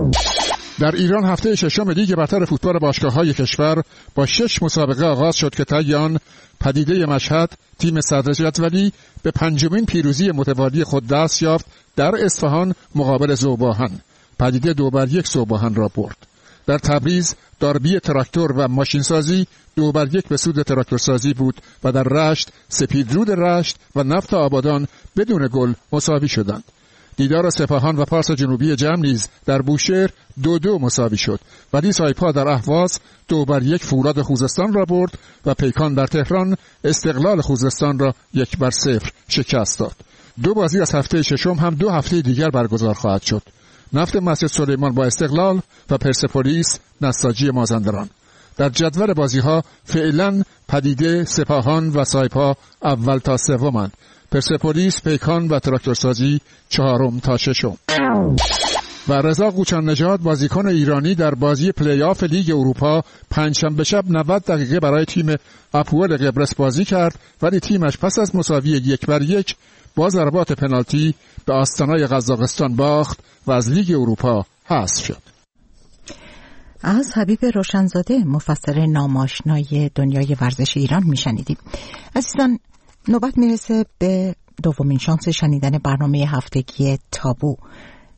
در ایران هفته ششم لیگ برتر فوتبال باشگاه‌های کشور با شش مسابقه آغاز شد که طی آن پدیده مشهد تیم صدر جدولی به پنجمین پیروزی متوالی خود دست یافت در اصفهان مقابل ذوباهن. پدیده دو بر یک ذوباهن را برد. در تبریز داربی تراکتور و ماشینسازی دو بر یک به سود تراکتورسازی بود و در رشت سپیدرود رشت و نفت آبادان بدون گل مساوی شدند. دیدار سپاهان و پارس جنوبی جمع نیز در بوشهر دو دو مساوی شد. ولی سایپا در اهواز دو بر یک فولاد خوزستان را برد و پیکان در تهران استقلال خوزستان را یک بر صفر شکست داد. دو بازی از هفته ششم هم دو هفته دیگر برگزار خواهد شد. نفت مسجد سلیمان با استقلال و پرسپولیس نساجی مازندران. در جدول بازی‌ها فعلا پدیده، سپاهان و سایپا اول تا سومند. پرسپولیس، پیکان و تراکتورسازی چهارم تا ششم. و رضا قوچان نژاد بازیکن ایرانی در بازی پلی آف لیگ اروپا پنجشنبه شب نود دقیقه برای تیم اپوئل قبرس بازی کرد، ولی تیمش پس از مساوی یک بر یک با ضربات پنالتی به آستانای قزاقستان باخت و از لیگ اروپا حذف شد. از حبیب روشنزاده مفسر ناماشنای دنیای ورزش ایران میشنیدیم. عزیزان نوبت میرسه به دومین شانس شنیدن برنامه هفتگی تابو.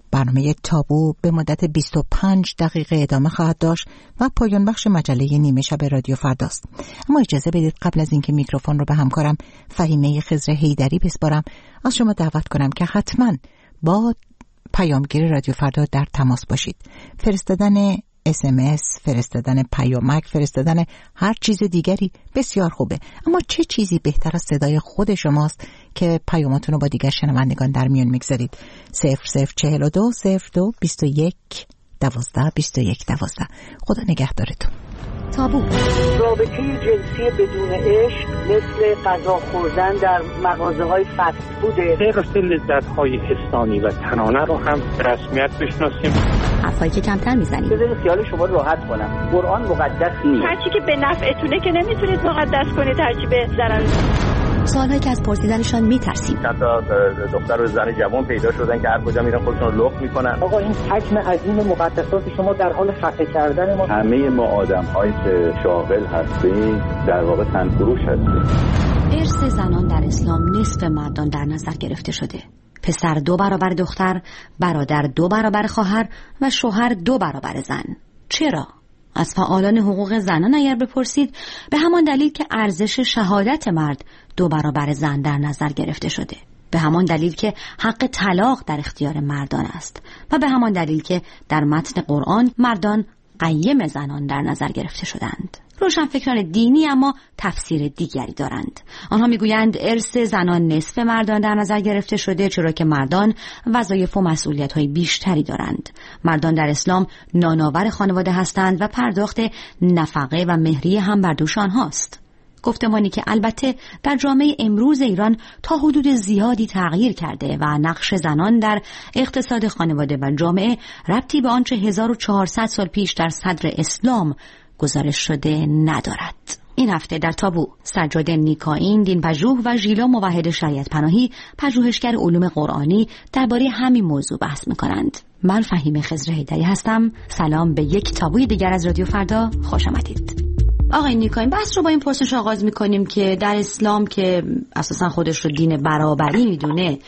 برنامه تابو به مدت بیست و پنج دقیقه ادامه خواهد داشت و پایان بخش مجله نیمه شب رادیو فرداست. اما اجازه بدید قبل از اینکه میکروفون رو به همکارم فهیمه خضر حیدری بسپارم از شما دعوت کنم که حتما با پیامگیر رادیو فردا در تماس باشید. فرستادن اس ام اس، فرستادن پیامک، فرستادن هر چیز دیگری بسیار خوبه، اما چه چیزی بهتر از صدای خود شماست که پیاماتون رو با دیگر شنوندگان در میان میگذارید. صفر صفر چهل و دو صفر دو بیست و یک دوازده بیست و یک دوازده. خدا نگهدارتون. تابو. رابطه جنسی بدون عشق مثل غذا خوردن در مغازه‌های فست فوده. غیر لذت‌های حسانی و تنانه رو هم رسمیت بشناسیم. حرفایی که کمتر میزنید. بذارید خیال شما راحت کنم. قرآن مقدس نیست. هرچی که به نفعتونه که نمیتونید مقدس کنید، هرچی به ضرر. سوالایی که از پرسیدنشان میترسیم. چند تا دختر و زن جوان پیدا شدن که هر کجا میرن خودشون رو لخت میکنن. آقا این حجم عظیم مقدسات شما در حال خفه کردن ما. همه ما آدم‌هایی که شاغل هستیم در واقع تنفروش هستیم. ارث زنان در اسلام نصف مردان در نظر گرفته شده. پسر دو برابر دختر، برادر دو برابر خواهر و شوهر دو برابر زن. چرا؟ از فعالان حقوق زنان اگر بپرسید، به همان دلیل که ارزش شهادت مرد دو برابر زن در نظر گرفته شده، به همان دلیل که حق طلاق در اختیار مردان است و به همان دلیل که در متن قرآن مردان قیم زنان در نظر گرفته شدند. روشنفکران دینی اما تفسیر دیگری دارند. آنها میگویند ارث زنان نصف مردان در نظر گرفته شده، چرا که مردان وظایف و مسئولیت‌های بیشتری دارند. مردان در اسلام نانآور خانواده هستند و پرداخت نفقه و مهریه هم بر دوش آنهاست. گفتمانی که البته در جامعه امروز ایران تا حدود زیادی تغییر کرده و نقش زنان در اقتصاد خانواده و جامعه ربطی به آنچه هزار و چهارصد سال پیش در صدر اسلام گزارش شده ندارد. این هفته در تابو سجاد نیکاین، دینپژوه و ژیلا موحد شریعت پناهی، پژوهشگر علوم قرآنی، درباره همین موضوع بحث می‌کنند. من فهیمه خضر حیدری هستم. سلام به یک تابوی دیگر از رادیو فردا، خوش آمدید. آقای نیکاین، بحث رو با این پرسش آغاز می‌کنیم که در اسلام که اساساً خودش رو دین برابری می‌دونه،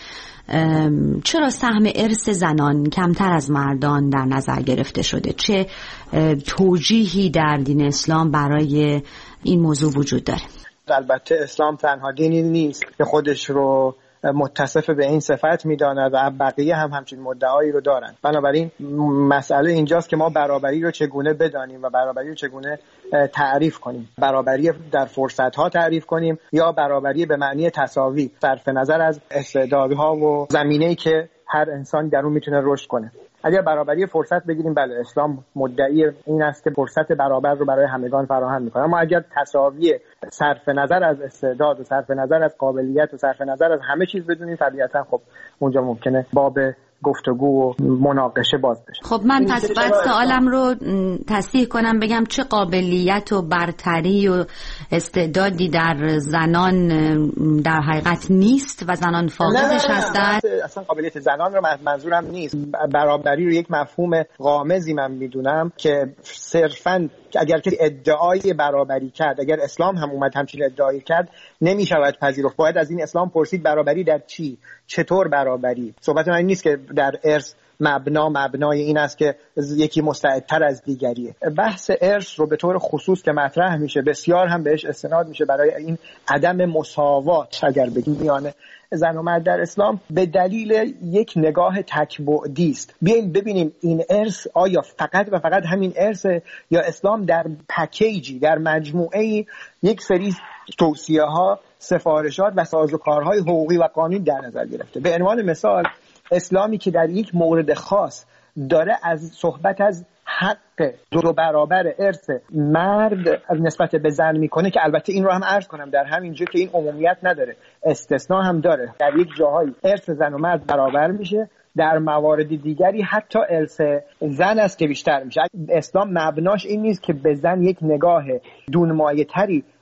چرا سهم ارث زنان کمتر از مردان در نظر گرفته شده؟ چه توجیهی در دین اسلام برای این موضوع وجود داره؟ البته اسلام تنها دینی نیست که خودش رو متصف به این صفت میداند و بقیه هم همچین مدعایی رو دارن. بنابراین مسئله اینجاست که ما برابری رو چگونه بدانیم و برابری رو چگونه تعریف کنیم. برابری در فرصت‌ها تعریف کنیم یا برابری به معنی تساوی، صرف نظر از استعدادها و زمینه‌ای که هر انسانی در اون میتونه رشد کنه. اگر برابری فرصت بگیریم، بله اسلام مدعی این است که فرصت برابر رو برای همگان فراهم میکنه، اما اگر تساوی صرف نظر از استعداد و صرف نظر از قابلیت و صرف نظر از همه چیز بدونیم، طبیعتا خب اونجا ممکنه باب گفتگو و مناقشه باز بشه. خب من پس بعد سوالم رو تصحیح کنم، بگم چه قابلیت و برتری و استعدادی در زنان در حقیقت نیست و زنان فاقدش هستند؟ اصلا قابلیت زنان رو منظورم نیست. برابری رو یک مفهوم غامضی من میدونم که صرفاً اگر که ادعای برابری کرد، اگر اسلام هم اومد همچین ادعایی کرد، نمیشود پذیرفت. باید از این اسلام پرسید برابری در چی؟ چطور برابری؟ صحبت من این نیست که در ارث مبنا مبنای این است که یکی مستعدتر از دیگریه. بحث ارث رو به طور خصوص که مطرح میشه بسیار هم بهش استناد میشه برای این عدم مساوات اگر بگیم میانه زن و مرد در اسلام به دلیل یک نگاه تک‌بعدی است. بیایم ببینیم این ارث آیا فقط و فقط همین ارث یا اسلام در پکیجی، در مجموعه یک سری توصیه ها، سفارشات و سازوکارهای حقوقی و قانونی در نظر گرفته. به عنوان مثال اسلامی که در یک مورد خاص داره از صحبت از حق دو برابر ارث مرد نسبت به زن میکنه، که البته این رو هم عرض کنم در همین جا که این عمومیت نداره، استثناء هم داره. در یک جاهای ارث زن و مرد برابر میشه، در موارد دیگری حتی ارث زن است که بیشتر میشه. اسلام مبناش این نیست که به زن یک نگاه دونمایه تری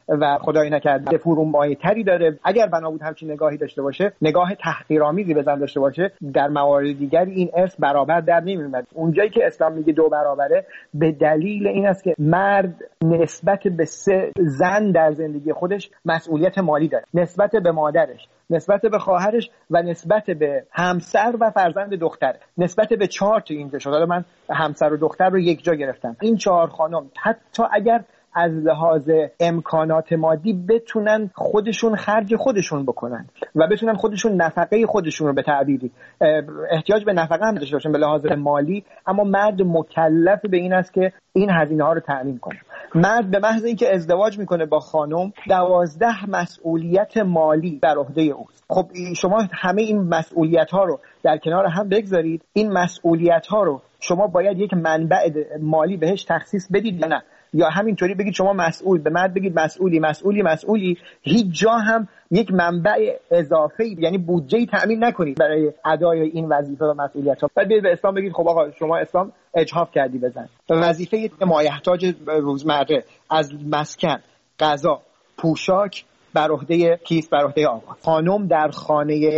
و خدای نکرده فرومایه‌تری داره. اگر بنا بود همچین نگاهی داشته باشه، نگاه تحقیرآمیزی به زن داشته باشه، در موارد دیگری این ارث برابر در نمی‌اومد. اونجایی که اسلام میگه دو برابره به دلیل این است که مرد نسبت به سه زن در زندگی خودش مسئولیت مالی داره، نسبت به مادرش، نسبت به خواهرش و نسبت به همسر و فرزند دختر، نسبت به چهار تا اینجا شد. حالا من همسر و دختر رو یک جا گرفتم. این چهار خانم حتی اگر از لحاظ امکانات مادی بتونن خودشون خرج خودشون بکنن و بتونن خودشون نفقه خودشون رو به تعبیری احتیاج به نفقه هم داشته باشن به لحاظ مالی، اما مرد مکلف به این است که این هزینه ها رو تأمین کنه. مرد به محض اینکه ازدواج میکنه با خانم دوازده مسئولیت مالی بر عهده اوست. خب شما همه این مسئولیت ها رو در کنار هم بگذارید، این مسئولیت ها رو شما باید یک منبع مالی بهش تخصیص بدید یا نه، یا همینطوری بگید شما مسئول، به مرد بگید مسئولی مسئولی مسئولی، هیچ جا هم یک منبع اضافه یعنی بودجه‌ای تأمین نکنید برای ادای این وظیفه و مسئولیت‌ها. بعد به اسلام بگید خب آقا شما اسلام اجحاف کردی بزن. وظیفه مایحتاج روزمره از مسکن، غذا، پوشاک بر عهده کیست؟ بر عهده آقا. خانم در خانه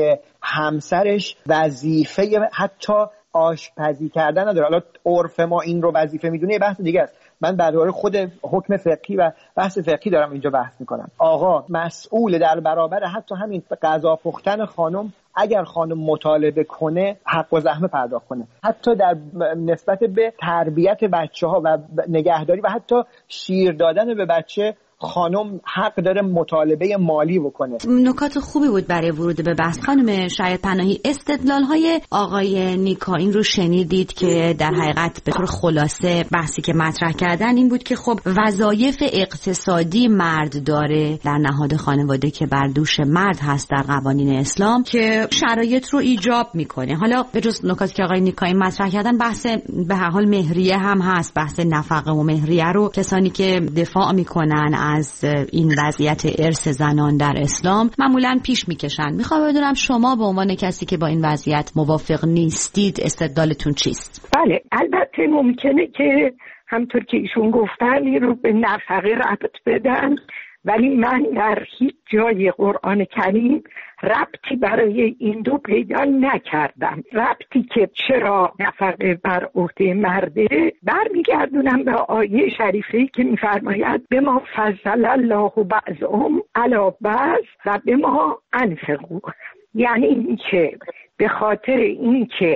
همسرش وظیفه حتی آشپزی کردن نداره. حالا عرف ما این رو وظیفه میدونه، بحث دیگه است. من درباره خود حکم فقهی و بحث فقهی دارم اینجا بحث میکنم. آقا مسئول در برابر حتی همین غذا پختن خانم، اگر خانم مطالبه کنه حق و زحمه پرداخت کنه، حتی در نسبت به تربیت بچه ها و نگهداری و حتی شیر دادن به بچه خانم حق داره مطالبه مالی بکنه. نکات خوبی بود برای ورود به بحث. خانم شاید پناهی، استدلال های آقای نیکاین رو شنیدید که در حقیقت به طور خلاصه بحثی که مطرح کردن این بود که خب وظایف اقتصادی مرد داره در نهاد خانواده که بر دوش مرد هست در قوانین اسلام که شرایط رو ایجاب میکنه. حالا به جز نکاتی که آقای نیکاین مطرح کردن، بحث به هر حال مهریه هم هست. بحث نفقه و مهریه رو کسانی که دفاع میکنن از این وضعیت ارث زنان در اسلام معمولاً پیش میکشن. میخوام بدونم شما به عنوان کسی که با این وضعیت موافق نیستید استدلالتون چیست؟ بله، البته ممکنه که همطور که ایشون گفتن این رو به نفقه ربط بدن، ولی من در هیچ جای قرآن کریم ربطی برای این دو پیدا نکردم. ربطی که چرا نفقه بر عهده مرده برمیگردونم به آیه شریفه‌ای که می‌فرماید به ما فضل الله بعضهم علی بعض و به ما انفقوا، یعنی این که به خاطر اینکه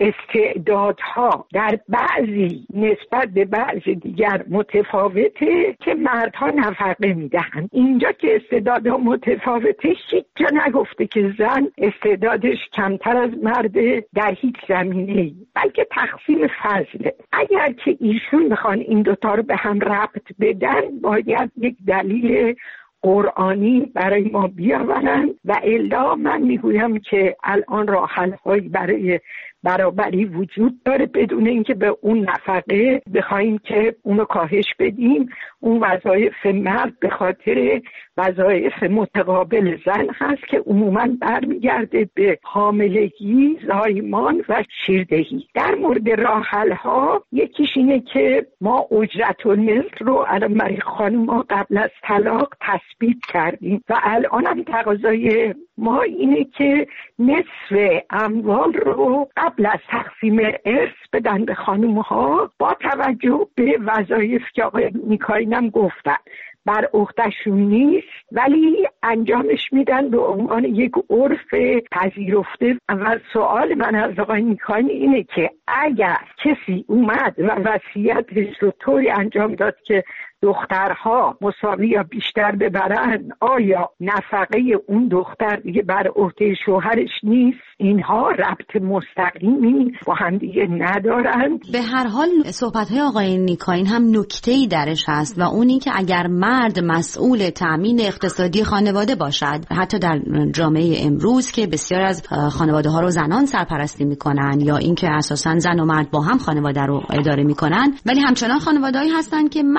استعدادها در بعضی نسبت به بعضی دیگر متفاوته که مردها نفقه میدهند. اینجا که استعدادها متفاوته هیچ جا نگفته که زن استعدادش کمتر از مرده در هیچ زمینه‌ای، بلکه تقسیم فضله. اگر که ایشون بخوان این دوتا رو به هم ربط بدن باید یک دلیل قرآنی برای ما بیاورند و الا من میگویم که الان راه حل‌هایی برای برابری وجود داره بدون اینکه به اون نفقه بخوایم که اونو کاهش بدیم. اون وظایف مرد به خاطر وظایف متقابل زن هست که عموماً برمیگرده به حاملگی، زایمان و شیردهی. در مورد راه حل‌ها یکیش اینه که ما اجرت المثل رو الان برای خانم‌ها قبل از طلاق تثبیت کردیم و الان هم تقاضای ما اینه که نصف اموال رو قبل از تقسیم ارث بدن به خانم‌ها با توجه به وظایف که آقای نیکاین هم گفتن بر عهده‌شون نیست ولی انجامش میدن به عنوان یک عرف پذیرفته. و سوال من از آقای نیکاین اینه که اگر کسی اومد و وصیتش رو طوری انجام داد که دخترها مساوی یا بیشتر ببرن، آیا نفقه اون دختر دیگه بر عهده شوهرش نیست؟ اینها ربط مستقیمی با هم دیگه ندارن. به هر حال صحبت‌های آقای نیکاین هم نکته‌ای درش هست و اون این که اگر مرد مسئول تأمین اقتصادی خانواده باشد، حتی در جامعه امروز که بسیار از خانواده‌ها رو زنان سرپرستی می‌کنن یا اینکه اساساً زن و مرد با هم خانواده رو اداره می‌کنن، ولی همچنان خانواده‌ای هستن که مرد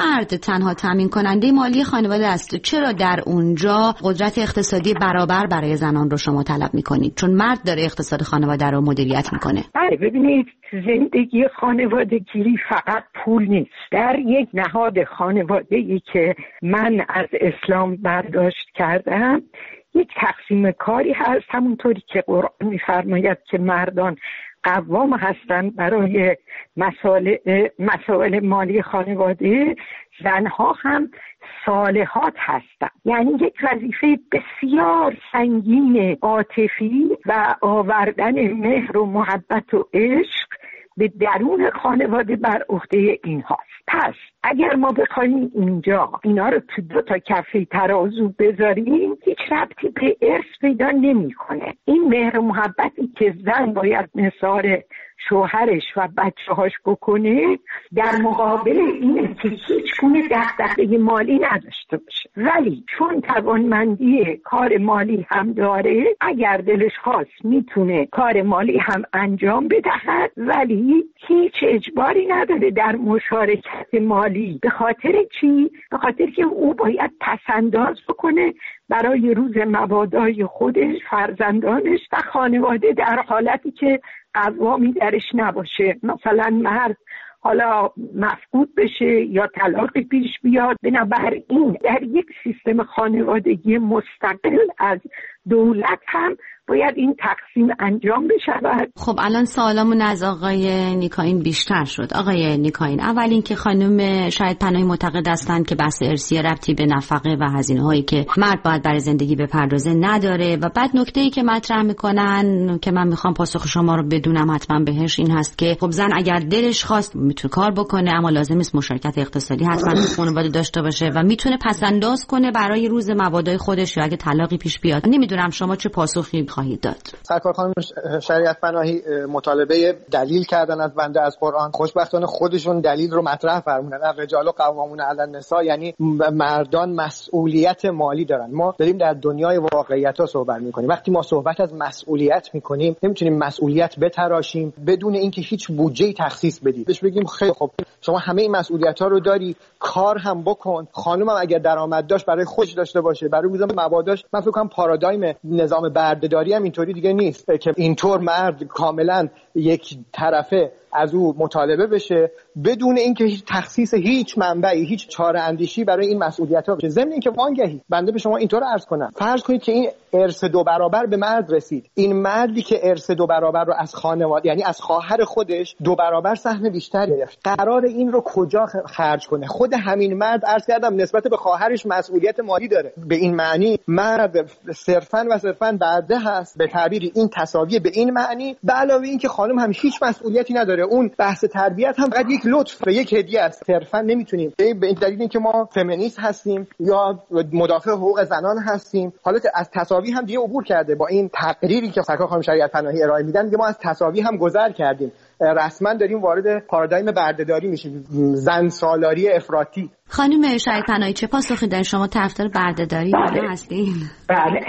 تنها تامین کننده مالی خانواده است. چرا در اونجا قدرت اقتصادی برابر برای زنان رو شما طلب میکنید؟ چون مرد داره اقتصاد خانواده رو مدیریت میکنه. بله ببینید، زندگی خانوادگی فقط پول نیست. در یک نهاد خانواده‌ای که من از اسلام برداشت کردم، یک تقسیم کاری هست، همونطوری که قرآن می‌فرماید که مردان قوام هستند برای مسائل مسائل مالی خانواده، زنها هم صالحات هستند. یعنی یک وظیفه بسیار سنگین عاطفی و آوردن مهر و محبت و عشق به درون خانواده بر عهده اینهاست. پس اگر ما بخوایم اینجا اینا رو تو دو تا کفه ترازو بذاریم، هیچ ربطی به ارث پیدا نمیکنه. این مهر و محبتی که زن باید نثار شوهرش و بچه‌هاش بکنه، در مقابل اینه که هیچ گونه دغدغه مالی نداشته باشه، ولی چون توانمندی کار مالی هم داره، اگر دلش خواست میتونه کار مالی هم انجام بدهد، ولی هیچ اجباری نداره در مشارکت مالی. به خاطر چی؟ به خاطر که او باید پسنداز بکنه برای روز مبادای خودش، فرزندانش و خانواده، در حالتی که قوامی درش نباشه. مثلا مرد حالا مفقود بشه یا طلاقی پیش بیاد، بنابراین در یک سیستم خانوادگی مستقل از دولت هم باید این تقسیم انجام بشود. خب الان سوالمون از آقای نیکاین بیشتر شد. آقای نیکاین، اول این که خانم شاید پناهی معتقد هستند که بحث ارثی ربطی به نفقه و هزینه‌هایی که مرد باید برای زندگی بپردازه نداره، و بعد نکته‌ای که مطرح میکنن که من میخوام پاسخ شما رو بدونم حتما بهش، این هست که خب زن اگر دلش خواست میتونه کار بکنه، اما لازم نیست مشارکت اقتصادی حتما تو خانواده داشته باشه و میتونه پسنداز کنه برای روز مبادای خودش یا اگه طلاقی پیش بیاد. نمیدونم شما چه پاسخی خواهید داد؟ سرکار خانم شریعت پناهی مطالبه دلیل کردن از بنده از قرآن. خوشبختانه خودشون دلیل رو مطرح فرمودن. الرجال قوامون علی النساء، یعنی مردان مسئولیت مالی دارن. ما داریم در دنیای واقعیت‌ها صحبت می‌کنیم. وقتی ما صحبت از مسئولیت می‌کنیم، نمی‌تونیم مسئولیت بتراشیم بدون اینکه هیچ بودجه‌ای تخصیص بدیم. بهش بگیم خیلی خب شما همه این مسئولیت‌ها رو داری، کار هم بکن. خانم هم اگر درآمد داشت برای خودش داشته باشه، برای روز مباداش. من فکر کنم پارادایم نظام بردهداری هم اینطوری دیگه نیست که اینطور مرد کاملا یک طرفه از او مطالبه بشه بدون اینکه هیچ تخصیص هیچ منبعی، هیچ چاره اندیشی برای این مسئولیت‌ها بشه. ضمن اینکه وانگهی بنده به شما اینطور عرض کنم، فرض کنید که این ارث دو برابر به مرد رسید. این مردی که ارث دو برابر رو از خانواده، یعنی از خواهر خودش، دو برابر سهم بیشتری گرفت، قرار این رو کجا خرج کنه؟ خود همین مرد عرض کردم نسبت به خواهرش مسئولیت مالی داره. به این معنی مرد صرفاً و صرفاً برده هست، به تعبیری این تساوی به این معنی، به علاوه این که خانم هم هیچ مسئولیتی نداره. اون بحث تربیت هم فقط یک لطف و یک هدیه است. صرفاً نمیتونیم به این دلیل که ما فمینیست هستیم یا مدافع حقوق زنان هستیم، حالا از تساوی هم دیگه عبور کرده. با این تقریری که سرکار خانم شریعت پناهی ارائه میدن دیگه ما از تساوی هم گذر کردیم، رسما داریم وارد پارادایم بردهداری میشیم، زن سالاری افراطی. خانم شریعت پناهی چه پاسخی دارین؟ شما طرفدار بردهداری هستین؟ بله.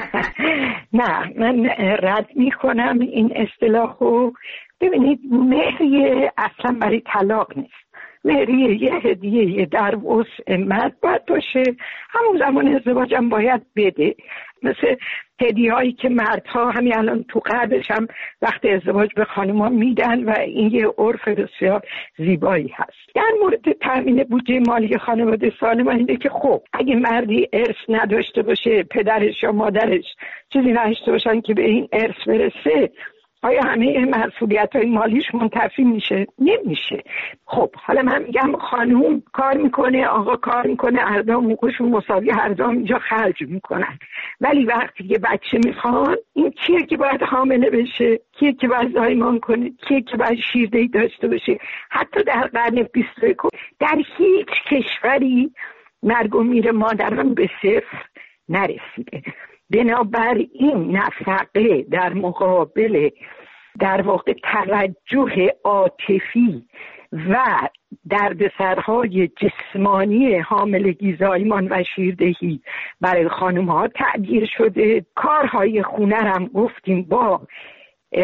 نه، من رد میکنم این اصطلاحو. ببینید، مهریه اصلا برای طلاق نیست. مهریه یه هدیه در وسع مرد باید باشه، همون زمان ازدواج هم باید بده. مثل هدیه هایی که مردها همین الان تو قبلش هم وقت ازدواج به خانم‌ها میدن و این یه عرف بسیار زیبایی هست. در مورد تامین بودجه مالی خانواده سالم اینه که خب اگه مردی ارث نداشته باشه، پدرش یا مادرش چیزی نداشته باشن که به این ارث برسه، آیا همه مسئولیت‌های مالیش منتفی میشه؟ نمیشه. خب حالا من میگم خانوم کار میکنه، آقا کار میکنه، هردا موقعشون مساوی، هردا اینجا خرج میکنن، ولی وقتی که بچه میخوان، این کیه که باید حامله بشه؟ کیه که باید زایمان کنه؟ کیه که باید شیردهی داشته باشه؟ حتی در قرن بیست و یکم در هیچ کشوری مرگ و میر مادران به صفر نرسیده. بنابراین نفقه در مقابل در واقع توجه عاطفی و دردسرهای جسمانی حاملگی، زایمان و شیردهی برای خانم‌ها تعبیر شده. کارهای خونه هم گفتیم با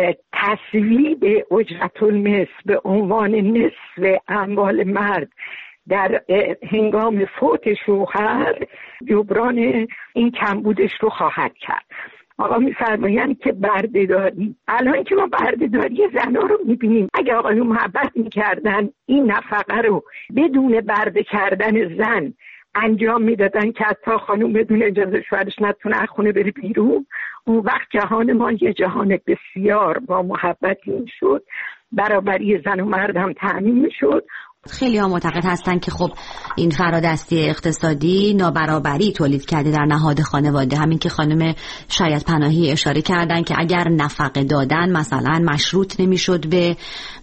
تصویب اجرت المثل به عنوان نصف اموال مرد در هنگام فوت شوهر جبران این کمبودش رو خواهد کرد. آقا میفرمایند که بردهداری، الان که ما بردهداری زنها رو میبینیم، اگه آقایون محبت میکردن این نفقه رو بدون برده کردن زن انجام میدادن که حتی خانوم بدون اجازه شوهرش نتونه از خونه بره بیرون، اون وقت جهان ما یه جهان بسیار با محبتی میشد، برابری زن و مرد هم تامین میشد. خیلی ها معتقد هستن که خب این فرادستی اقتصادی نابرابری تولید کرده در نهاد خانواده. همین که خانم شاید پناهی اشاره کردن که اگر نفقه دادن مثلا مشروط نمیشد به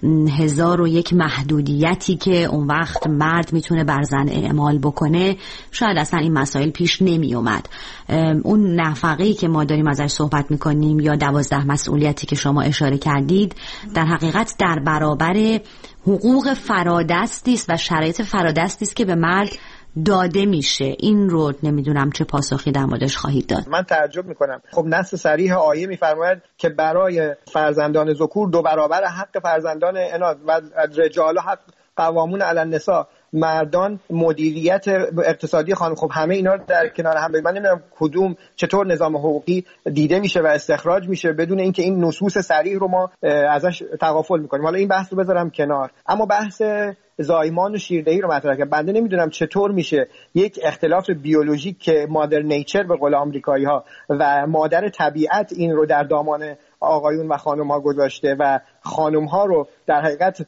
هزار و یک محدودیتی که اون وقت مرد میتونه بر زن اعمال بکنه، شاید اصلا این مسائل پیش نمی اومد. اون نفقه‌ای که ما داریم ازش صحبت میکنیم یا دوازده مسئولیتی که شما اشاره کردید در حقیقت در برابر حقوق فرادستی است و شرایط فرادستی است که به مرد داده میشه. این رو نمیدونم چه پاسخی در موردش خواهید داد. من تعجب میکنم. خب نص صریح آیه میفرماید که برای فرزندان ذکور دو برابر حق فرزندان اناث و رجال حق قوامون علی النساء، مردان مدیریت اقتصادی خانم. خب همه اینا در کنار هم، من نمیدونم کدوم چطور نظام حقوقی دیده میشه و استخراج میشه بدون اینکه این نصوص صریح رو ما ازش تغافل میکنیم. حالا این بحث رو بذارم کنار، اما بحث زایمان و شیردهی رو مطرح کردم. بنده نمیدونم چطور میشه یک اختلاف بیولوژیک که مادر نیچر به قول آمریکایی ها و مادر طبیعت این رو در دامان آقایون و خانم ها گذاشته و خانم ها رو در حقیقت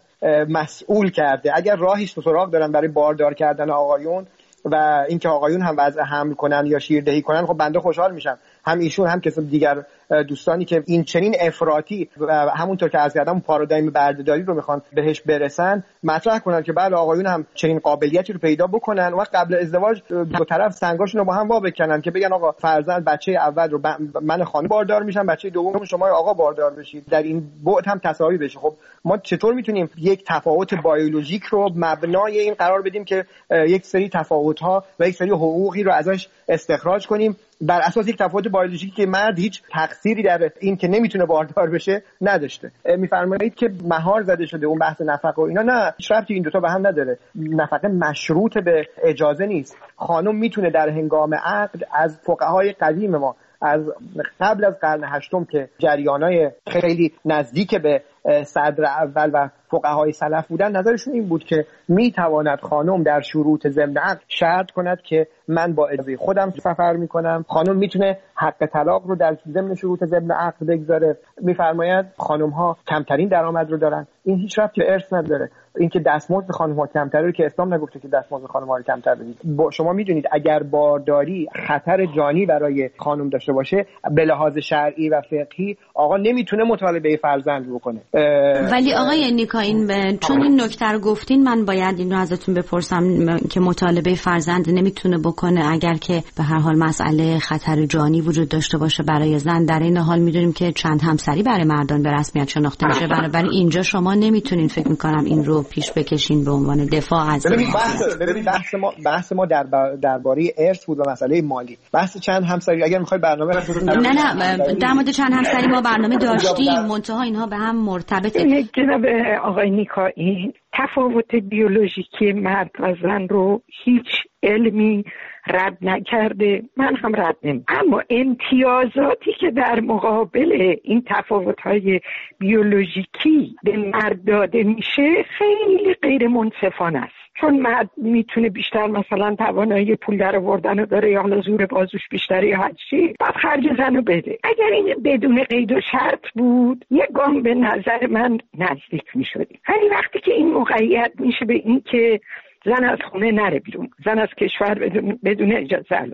مسئول کرده. اگر راهیش تو سراغ دارن برای باردار کردن آقایون و اینکه آقایون هم وضع حمل کنن یا شیردهی کنن، خب بنده خوشحال میشم. هم ایشون هم کسی دیگر دوستانی که این چنین افراطی و همونطور که از کردم پارادایم بردهداری رو میخوان بهش برسن مطرح کنن که بله آقایون هم چنین قابلیتی رو پیدا بکنن و قبل ازدواج دو طرف سنگاشون رو با هم وا بکنن که بگن آقا فرزند بچه اول رو من خانم باردار میشم، بچه دوم شما آقا باردار بشید. در این بعد هم تساوی بشه. خب ما چطور میتونیم یک تفاوت بیولوژیک رو مبنای این قرار بدیم که یک سری تفاوت‌ها و یک سری حقوقی رو ازش استخراج کنیم بر اساس یک تفاوت بیولوژیکی که مرد هیچ تقصیری در این که نمیتونه باردار بشه نداشته. میفرمایید که مهار زده شده اون بحث نفقه و اینا، نه، هیچ ربطی این دوتا به هم نداره. نفقه مشروط به اجازه نیست. خانم میتونه در هنگام عقد از فقهای قدیم ما از قبل از قرن هشتم که جریانای خیلی نزدیک به صدر اول و فقهای سلف بودن، نظرشون این بود که میتواند خانم در شروط ضمن عقد شرط کند که من با اجازه خودم سفر میکنم. خانم میتونه حق طلاق رو در ضمن شروط ضمن عقد بگذاره. میفرماید خانم ها کمترین درآمد رو دارن. این هیچ ربطی به ارث نداره. اینکه دستمزد خانم ها کمتره که اسلام نگفته که دستمزد خانم ها رو کمتر بدید. شما میدونید اگر بارداری خطر جانی برای خانم داشته باشه به لحاظ شرعی و فقهی آقا نمیتونه مطالبه فرزند بکنه. ولی آقای نیکا این ب... چون این نکته رو گفتین من باید این رو ازتون بپرسم که مطالبه فرزند نمیتونه بکنه اگر که به هر حال مسئله خطر جانی وجود داشته باشه برای زن. در این حال میدونیم که چند همسری برای مردان به رسمیت شناخته میشه. بنابراین اینجا شما نمیتونین فکر میکنم این رو پیش بکشین به عنوان دفاع از ببینید بحث ببینید بحث ما بحث ما در درباره ارث بود و مسئله مالی. بحث چند همسری اگر میخوای برنامه نه نه در مورد چند همسری ما برنامه داشتیم، منتها اینها به هم مرتبطه. جناب آقای نیکایی، تفاوت بیولوژیکی مرد و زن رو هیچ علمی رد نکرده، من هم رد نمی. اما امتیازاتی که در مقابل این تفاوت‌های بیولوژیکی به مرد داده میشه خیلی غیر منصفانه است. چون مرد میتونه بیشتر مثلا توانایی پول در آوردن رو داره یا حالا زور بازوش بیشتره یا هر چی، بعد خرج زن رو بده. اگر این بدون قید و شرط بود یه گام به نظر من نزدیک میشدیم. ولی وقتی که این مقید میشه به این که زن از خونه نره بیرون، زن از کشور بدون بدون اجازه نره.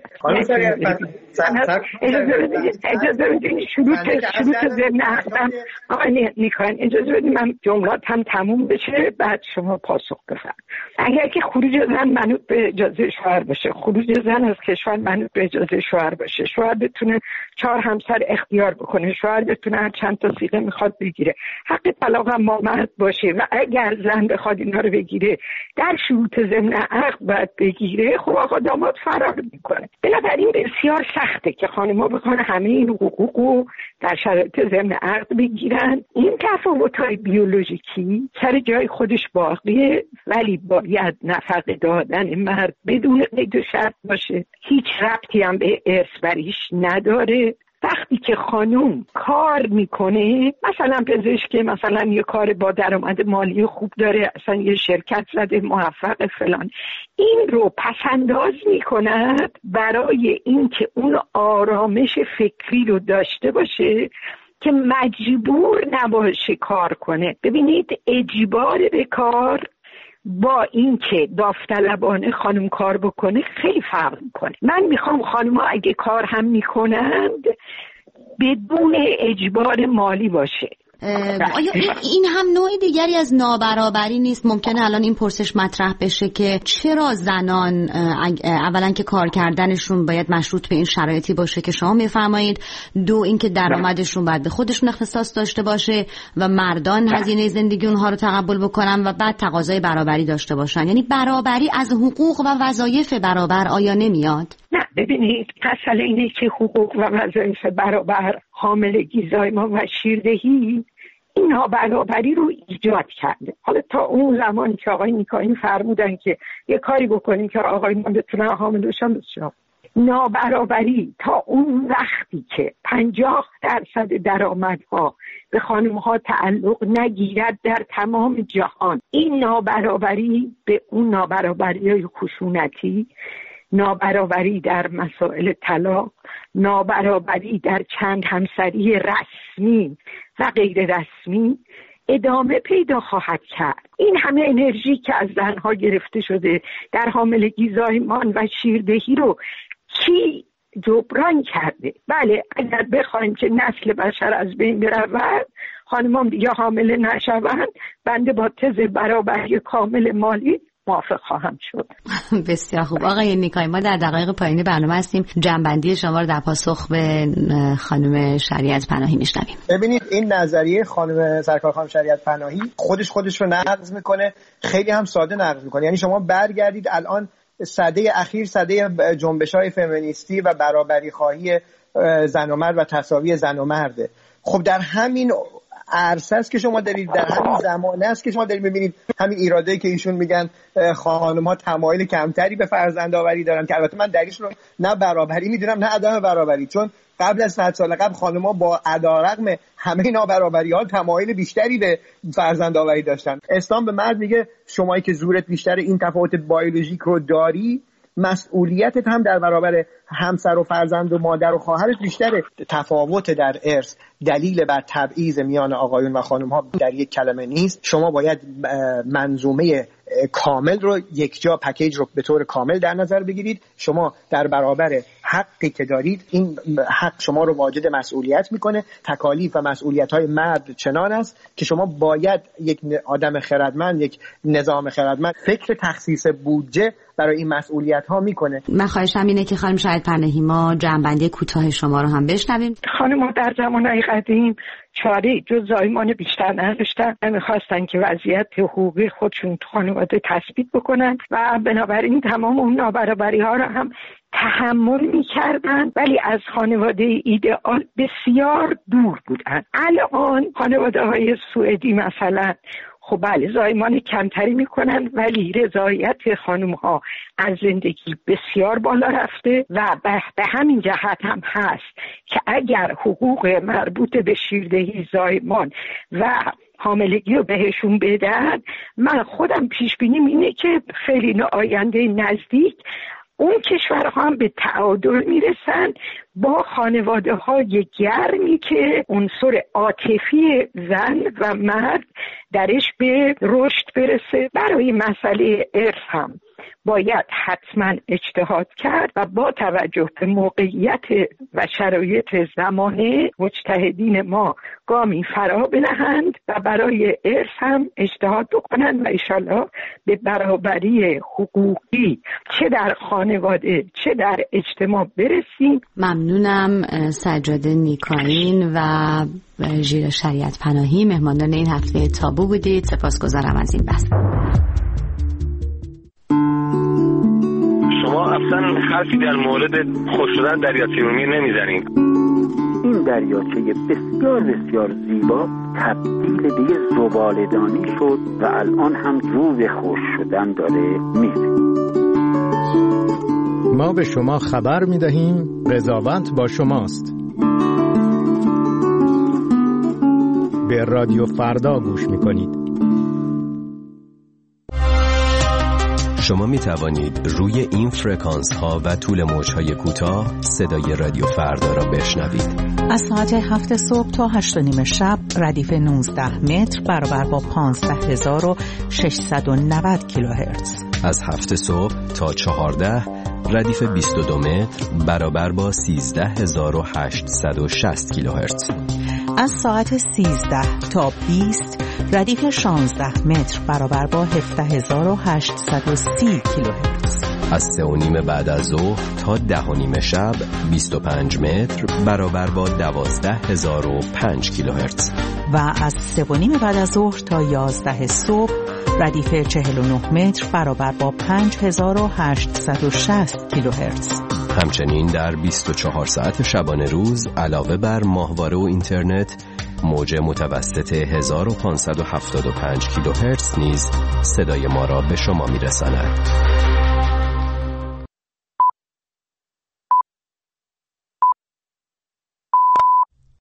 اجازه بدین شروط شروط ضمن عقدم آقای نیکان اجازه بدین من جملات هم تموم بشه بعد شما پاسخ بفرمایید. اگر که خروج زن منوط به اجازه شوهر باشه، خروج زن از کشور منوط به اجازه شوهر باشه، شوهر بتونه چهار همسر اختیار بکنه، شوهر بتونه هر چند تا صیغه میخواد بگیره، حق طلاق هم مامرد باشه و اگر زن بخواد اینا رو بگیره در شروط ضمن عقد باید بگیره، خب آقا داماد فرار میکنه. بنابراین بسیار سخته که خانم‌ها بخوان همه این حقوق رو در شرایط ضمن عقد بگیرن. این تفاوت‌های بیولوژیکی سر جای خودش باقیه، ولی باید نفقه دادن مرد بدون قید و شرط باشه، هیچ ربطی هم به ارث بریش نداره. وقتی که خانوم کار میکنه، مثلا پزشک، مثلا یه کار با درآمد مالی خوب داره، اصلا یه شرکت زده موفق فلان، این رو پسنداز میکند برای اینکه اون آرامش فکری رو داشته باشه که مجبور نباشه کار کنه. ببینید اجبار به کار با اینکه داوطلبانه خانم کار بکنه خیلی فرق میکنه. من میخوام خانم ها اگه کار هم میکنند بدون اجبار مالی باشه. آیا این هم نوع دیگری از نابرابری نیست؟ ممکنه الان این پرسش مطرح بشه که چرا زنان اولا که کار کردنشون باید مشروط به این شرایطی باشه که شما میفرمایید، دو اینکه درآمدشون باید به خودشون اختصاص داشته باشه و مردان هزینه زندگی اونها رو تقبل بکنن و بعد تقاضای برابری داشته باشن. یعنی برابری از حقوق و وظایف برابر آیا نمیاد؟ نه، ببینید مسئله اینه که حقوق و وظایف برابر، حاملگی، زایمان و شیردهی این نابرابری رو ایجاد کرده. حالا تا اون زمانی که آقای نیکاین فرمودن که یه کاری بکنیم که آقای من بتونن حامل بشن، بسیار نابرابری تا اون وقتی که پنجاه درصد درآمدها به خانم‌ها تعلق نگیرد در تمام جهان، این نابرابری به اون نابرابری‌های خشونتی، نابرابری در مسائل طلاق، نابرابری در چند همسری رسمی و غیر رسمی ادامه پیدا خواهد کرد. این همه انرژی که از زنها گرفته شده در حاملگی، زایمان و شیردهی رو کی جبران کرده؟ بله، اگر بخوایم که نسل بشر از بین برود، خانمام دیگه حامله نشوند، بنده با تز برابری کامل مالی موافق خواهم شد. بسیار خوب. آقای نیکای، ما در دقایق پایانی برنامه هستیم. جنبندی شما رو در پاسخ به خانم شریعت پناهی میشنویم. ببینید این نظریه خانم سرکار خانم شریعت پناهی خودش خودش رو نقض میکنه، خیلی هم ساده نقض میکنه. یعنی شما برگردید الان سده اخیر، سده جنبش‌های فمینیستی و برابری خواهی زن و مرد و تساوی زن و مرده. خب در همین عرصه است که شما دارید، در همین زمانه است که شما دارید می‌بینید همین ایرادایی که ایشون میگن خانم‌ها تمایل کمتری به فرزندآوری دارن، که البته من دلیلش رو نه برابری میدونم نه عدم برابری، چون قبل از صد سال قبل خانم‌ها با علیرغم همه نابرابری‌ها تمایل بیشتری به فرزندآوری داشتن. اسلام به مرد میگه شمایی که زورت بیشتر، این تفاوت بیولوژیک رو داری، مسئولیتت هم در برابر همسر و فرزند و مادر و خواهرت بیشتره. تفاوت در ارث دلیل بر تبعیض میان آقایون و خانم ها در یک کلمه نیست. شما باید منظومه کامل رو، یک جا پکیج رو به طور کامل در نظر بگیرید. شما در برابر حقی که دارید، این حق شما رو واجد مسئولیت میکنه. تکالیف و مسئولیت های مرد چنان است که شما باید یک آدم خردمند، یک نظام خردمند فکر تخصیص بودجه برای این مسئولیت ها میکنه. من خواهشم اینه که خانم شریعت پناهی ما جنبندی کوتاه شما رو هم بشنویم. خانم ها در زمانهای قدیم چاره جز زایمان بیشتر نداشتن، نمیخواستن که وضعیت حقوقی خودشون تو خانواده تثبیت بکنن و بنابراین تمام اون نابرابری ها رو هم تحمل میکردن، ولی از خانواده ایدئال بسیار دور بودن. الان خانواده های سوئدی مثلا خب بله زایمان کمتری میکنن، ولی رضایت خانم ها از زندگی بسیار بالا رفته و به همین جهت هم هست که اگر حقوق مربوط به شیردهی، زایمان و حاملگی رو بهشون بدن، من خودم پیش بینیم اینه که خیلی آینده نزدیک اون کشورها هم به تعادل میرسن با خانواده های گرمی که عنصر عاطفی زن و مرد درش به رشد برسه. برای مسئله ارث هم باید حتما اجتهاد کرد و با توجه به موقعیت و شرایط زمانه مجتهدین ما گامی فرا بنهند و برای ارث هم اجتهاد بکنند و انشالله به برابری حقوقی چه در خانواده چه در اجتماع برسیم. ممنونم. سجاده نیکاین و ژیر شریعت پناهی مهماندار این هفته تابو بودید. سپاسگزارم از این بحث. شما اصلا حرفی در مورد خوش شدن دریاچه ارومیه نمیزنید. این دریاچه بسیار بسیار زیبا تبدیل به یه زباله‌دانی شد و الان هم رو به خشک شدن داره میره. ما به شما خبر می‌دهیم، قضاوت با شماست. به رادیو فردا گوش می‌کنید. شما می توانید روی این فرکانس ها و طول موج های کوتاه صدای رادیو فردا را بشنوید. از ساعت هفت صبح تا هشت و نیم شب ردیف نوزده متر برابر با پانزده هزار و ششصد و نود کیلوهرتز. از هفت صبح تا چهارده ردیف بیست و دو متر برابر با سیزده هزار و هشتصد و شصت کیلوهرتز. از ساعت سیزده تا بیست ردیف شانزده متر برابر با هفده هزار و هشتصد و سی کیلوهرتز. از سه و نیم بعد از ظهر تا ده و نیم شب بیست و پنج متر برابر با دوازده هزار و پنج کیلوهرتز. و از سه و نیم بعد از ظهر تا یازده صبح ردیف چهل و نه متر برابر با پنج هزار و هشتصد و شصت کیلوهرتز. همچنین در بیست و چهار ساعت شبانه روز علاوه بر ماهواره و اینترنت، موج متوسط هزار و پانصد و هفتاد و پنج کیلوهرتز نیز صدای ما را به شما می‌رساند.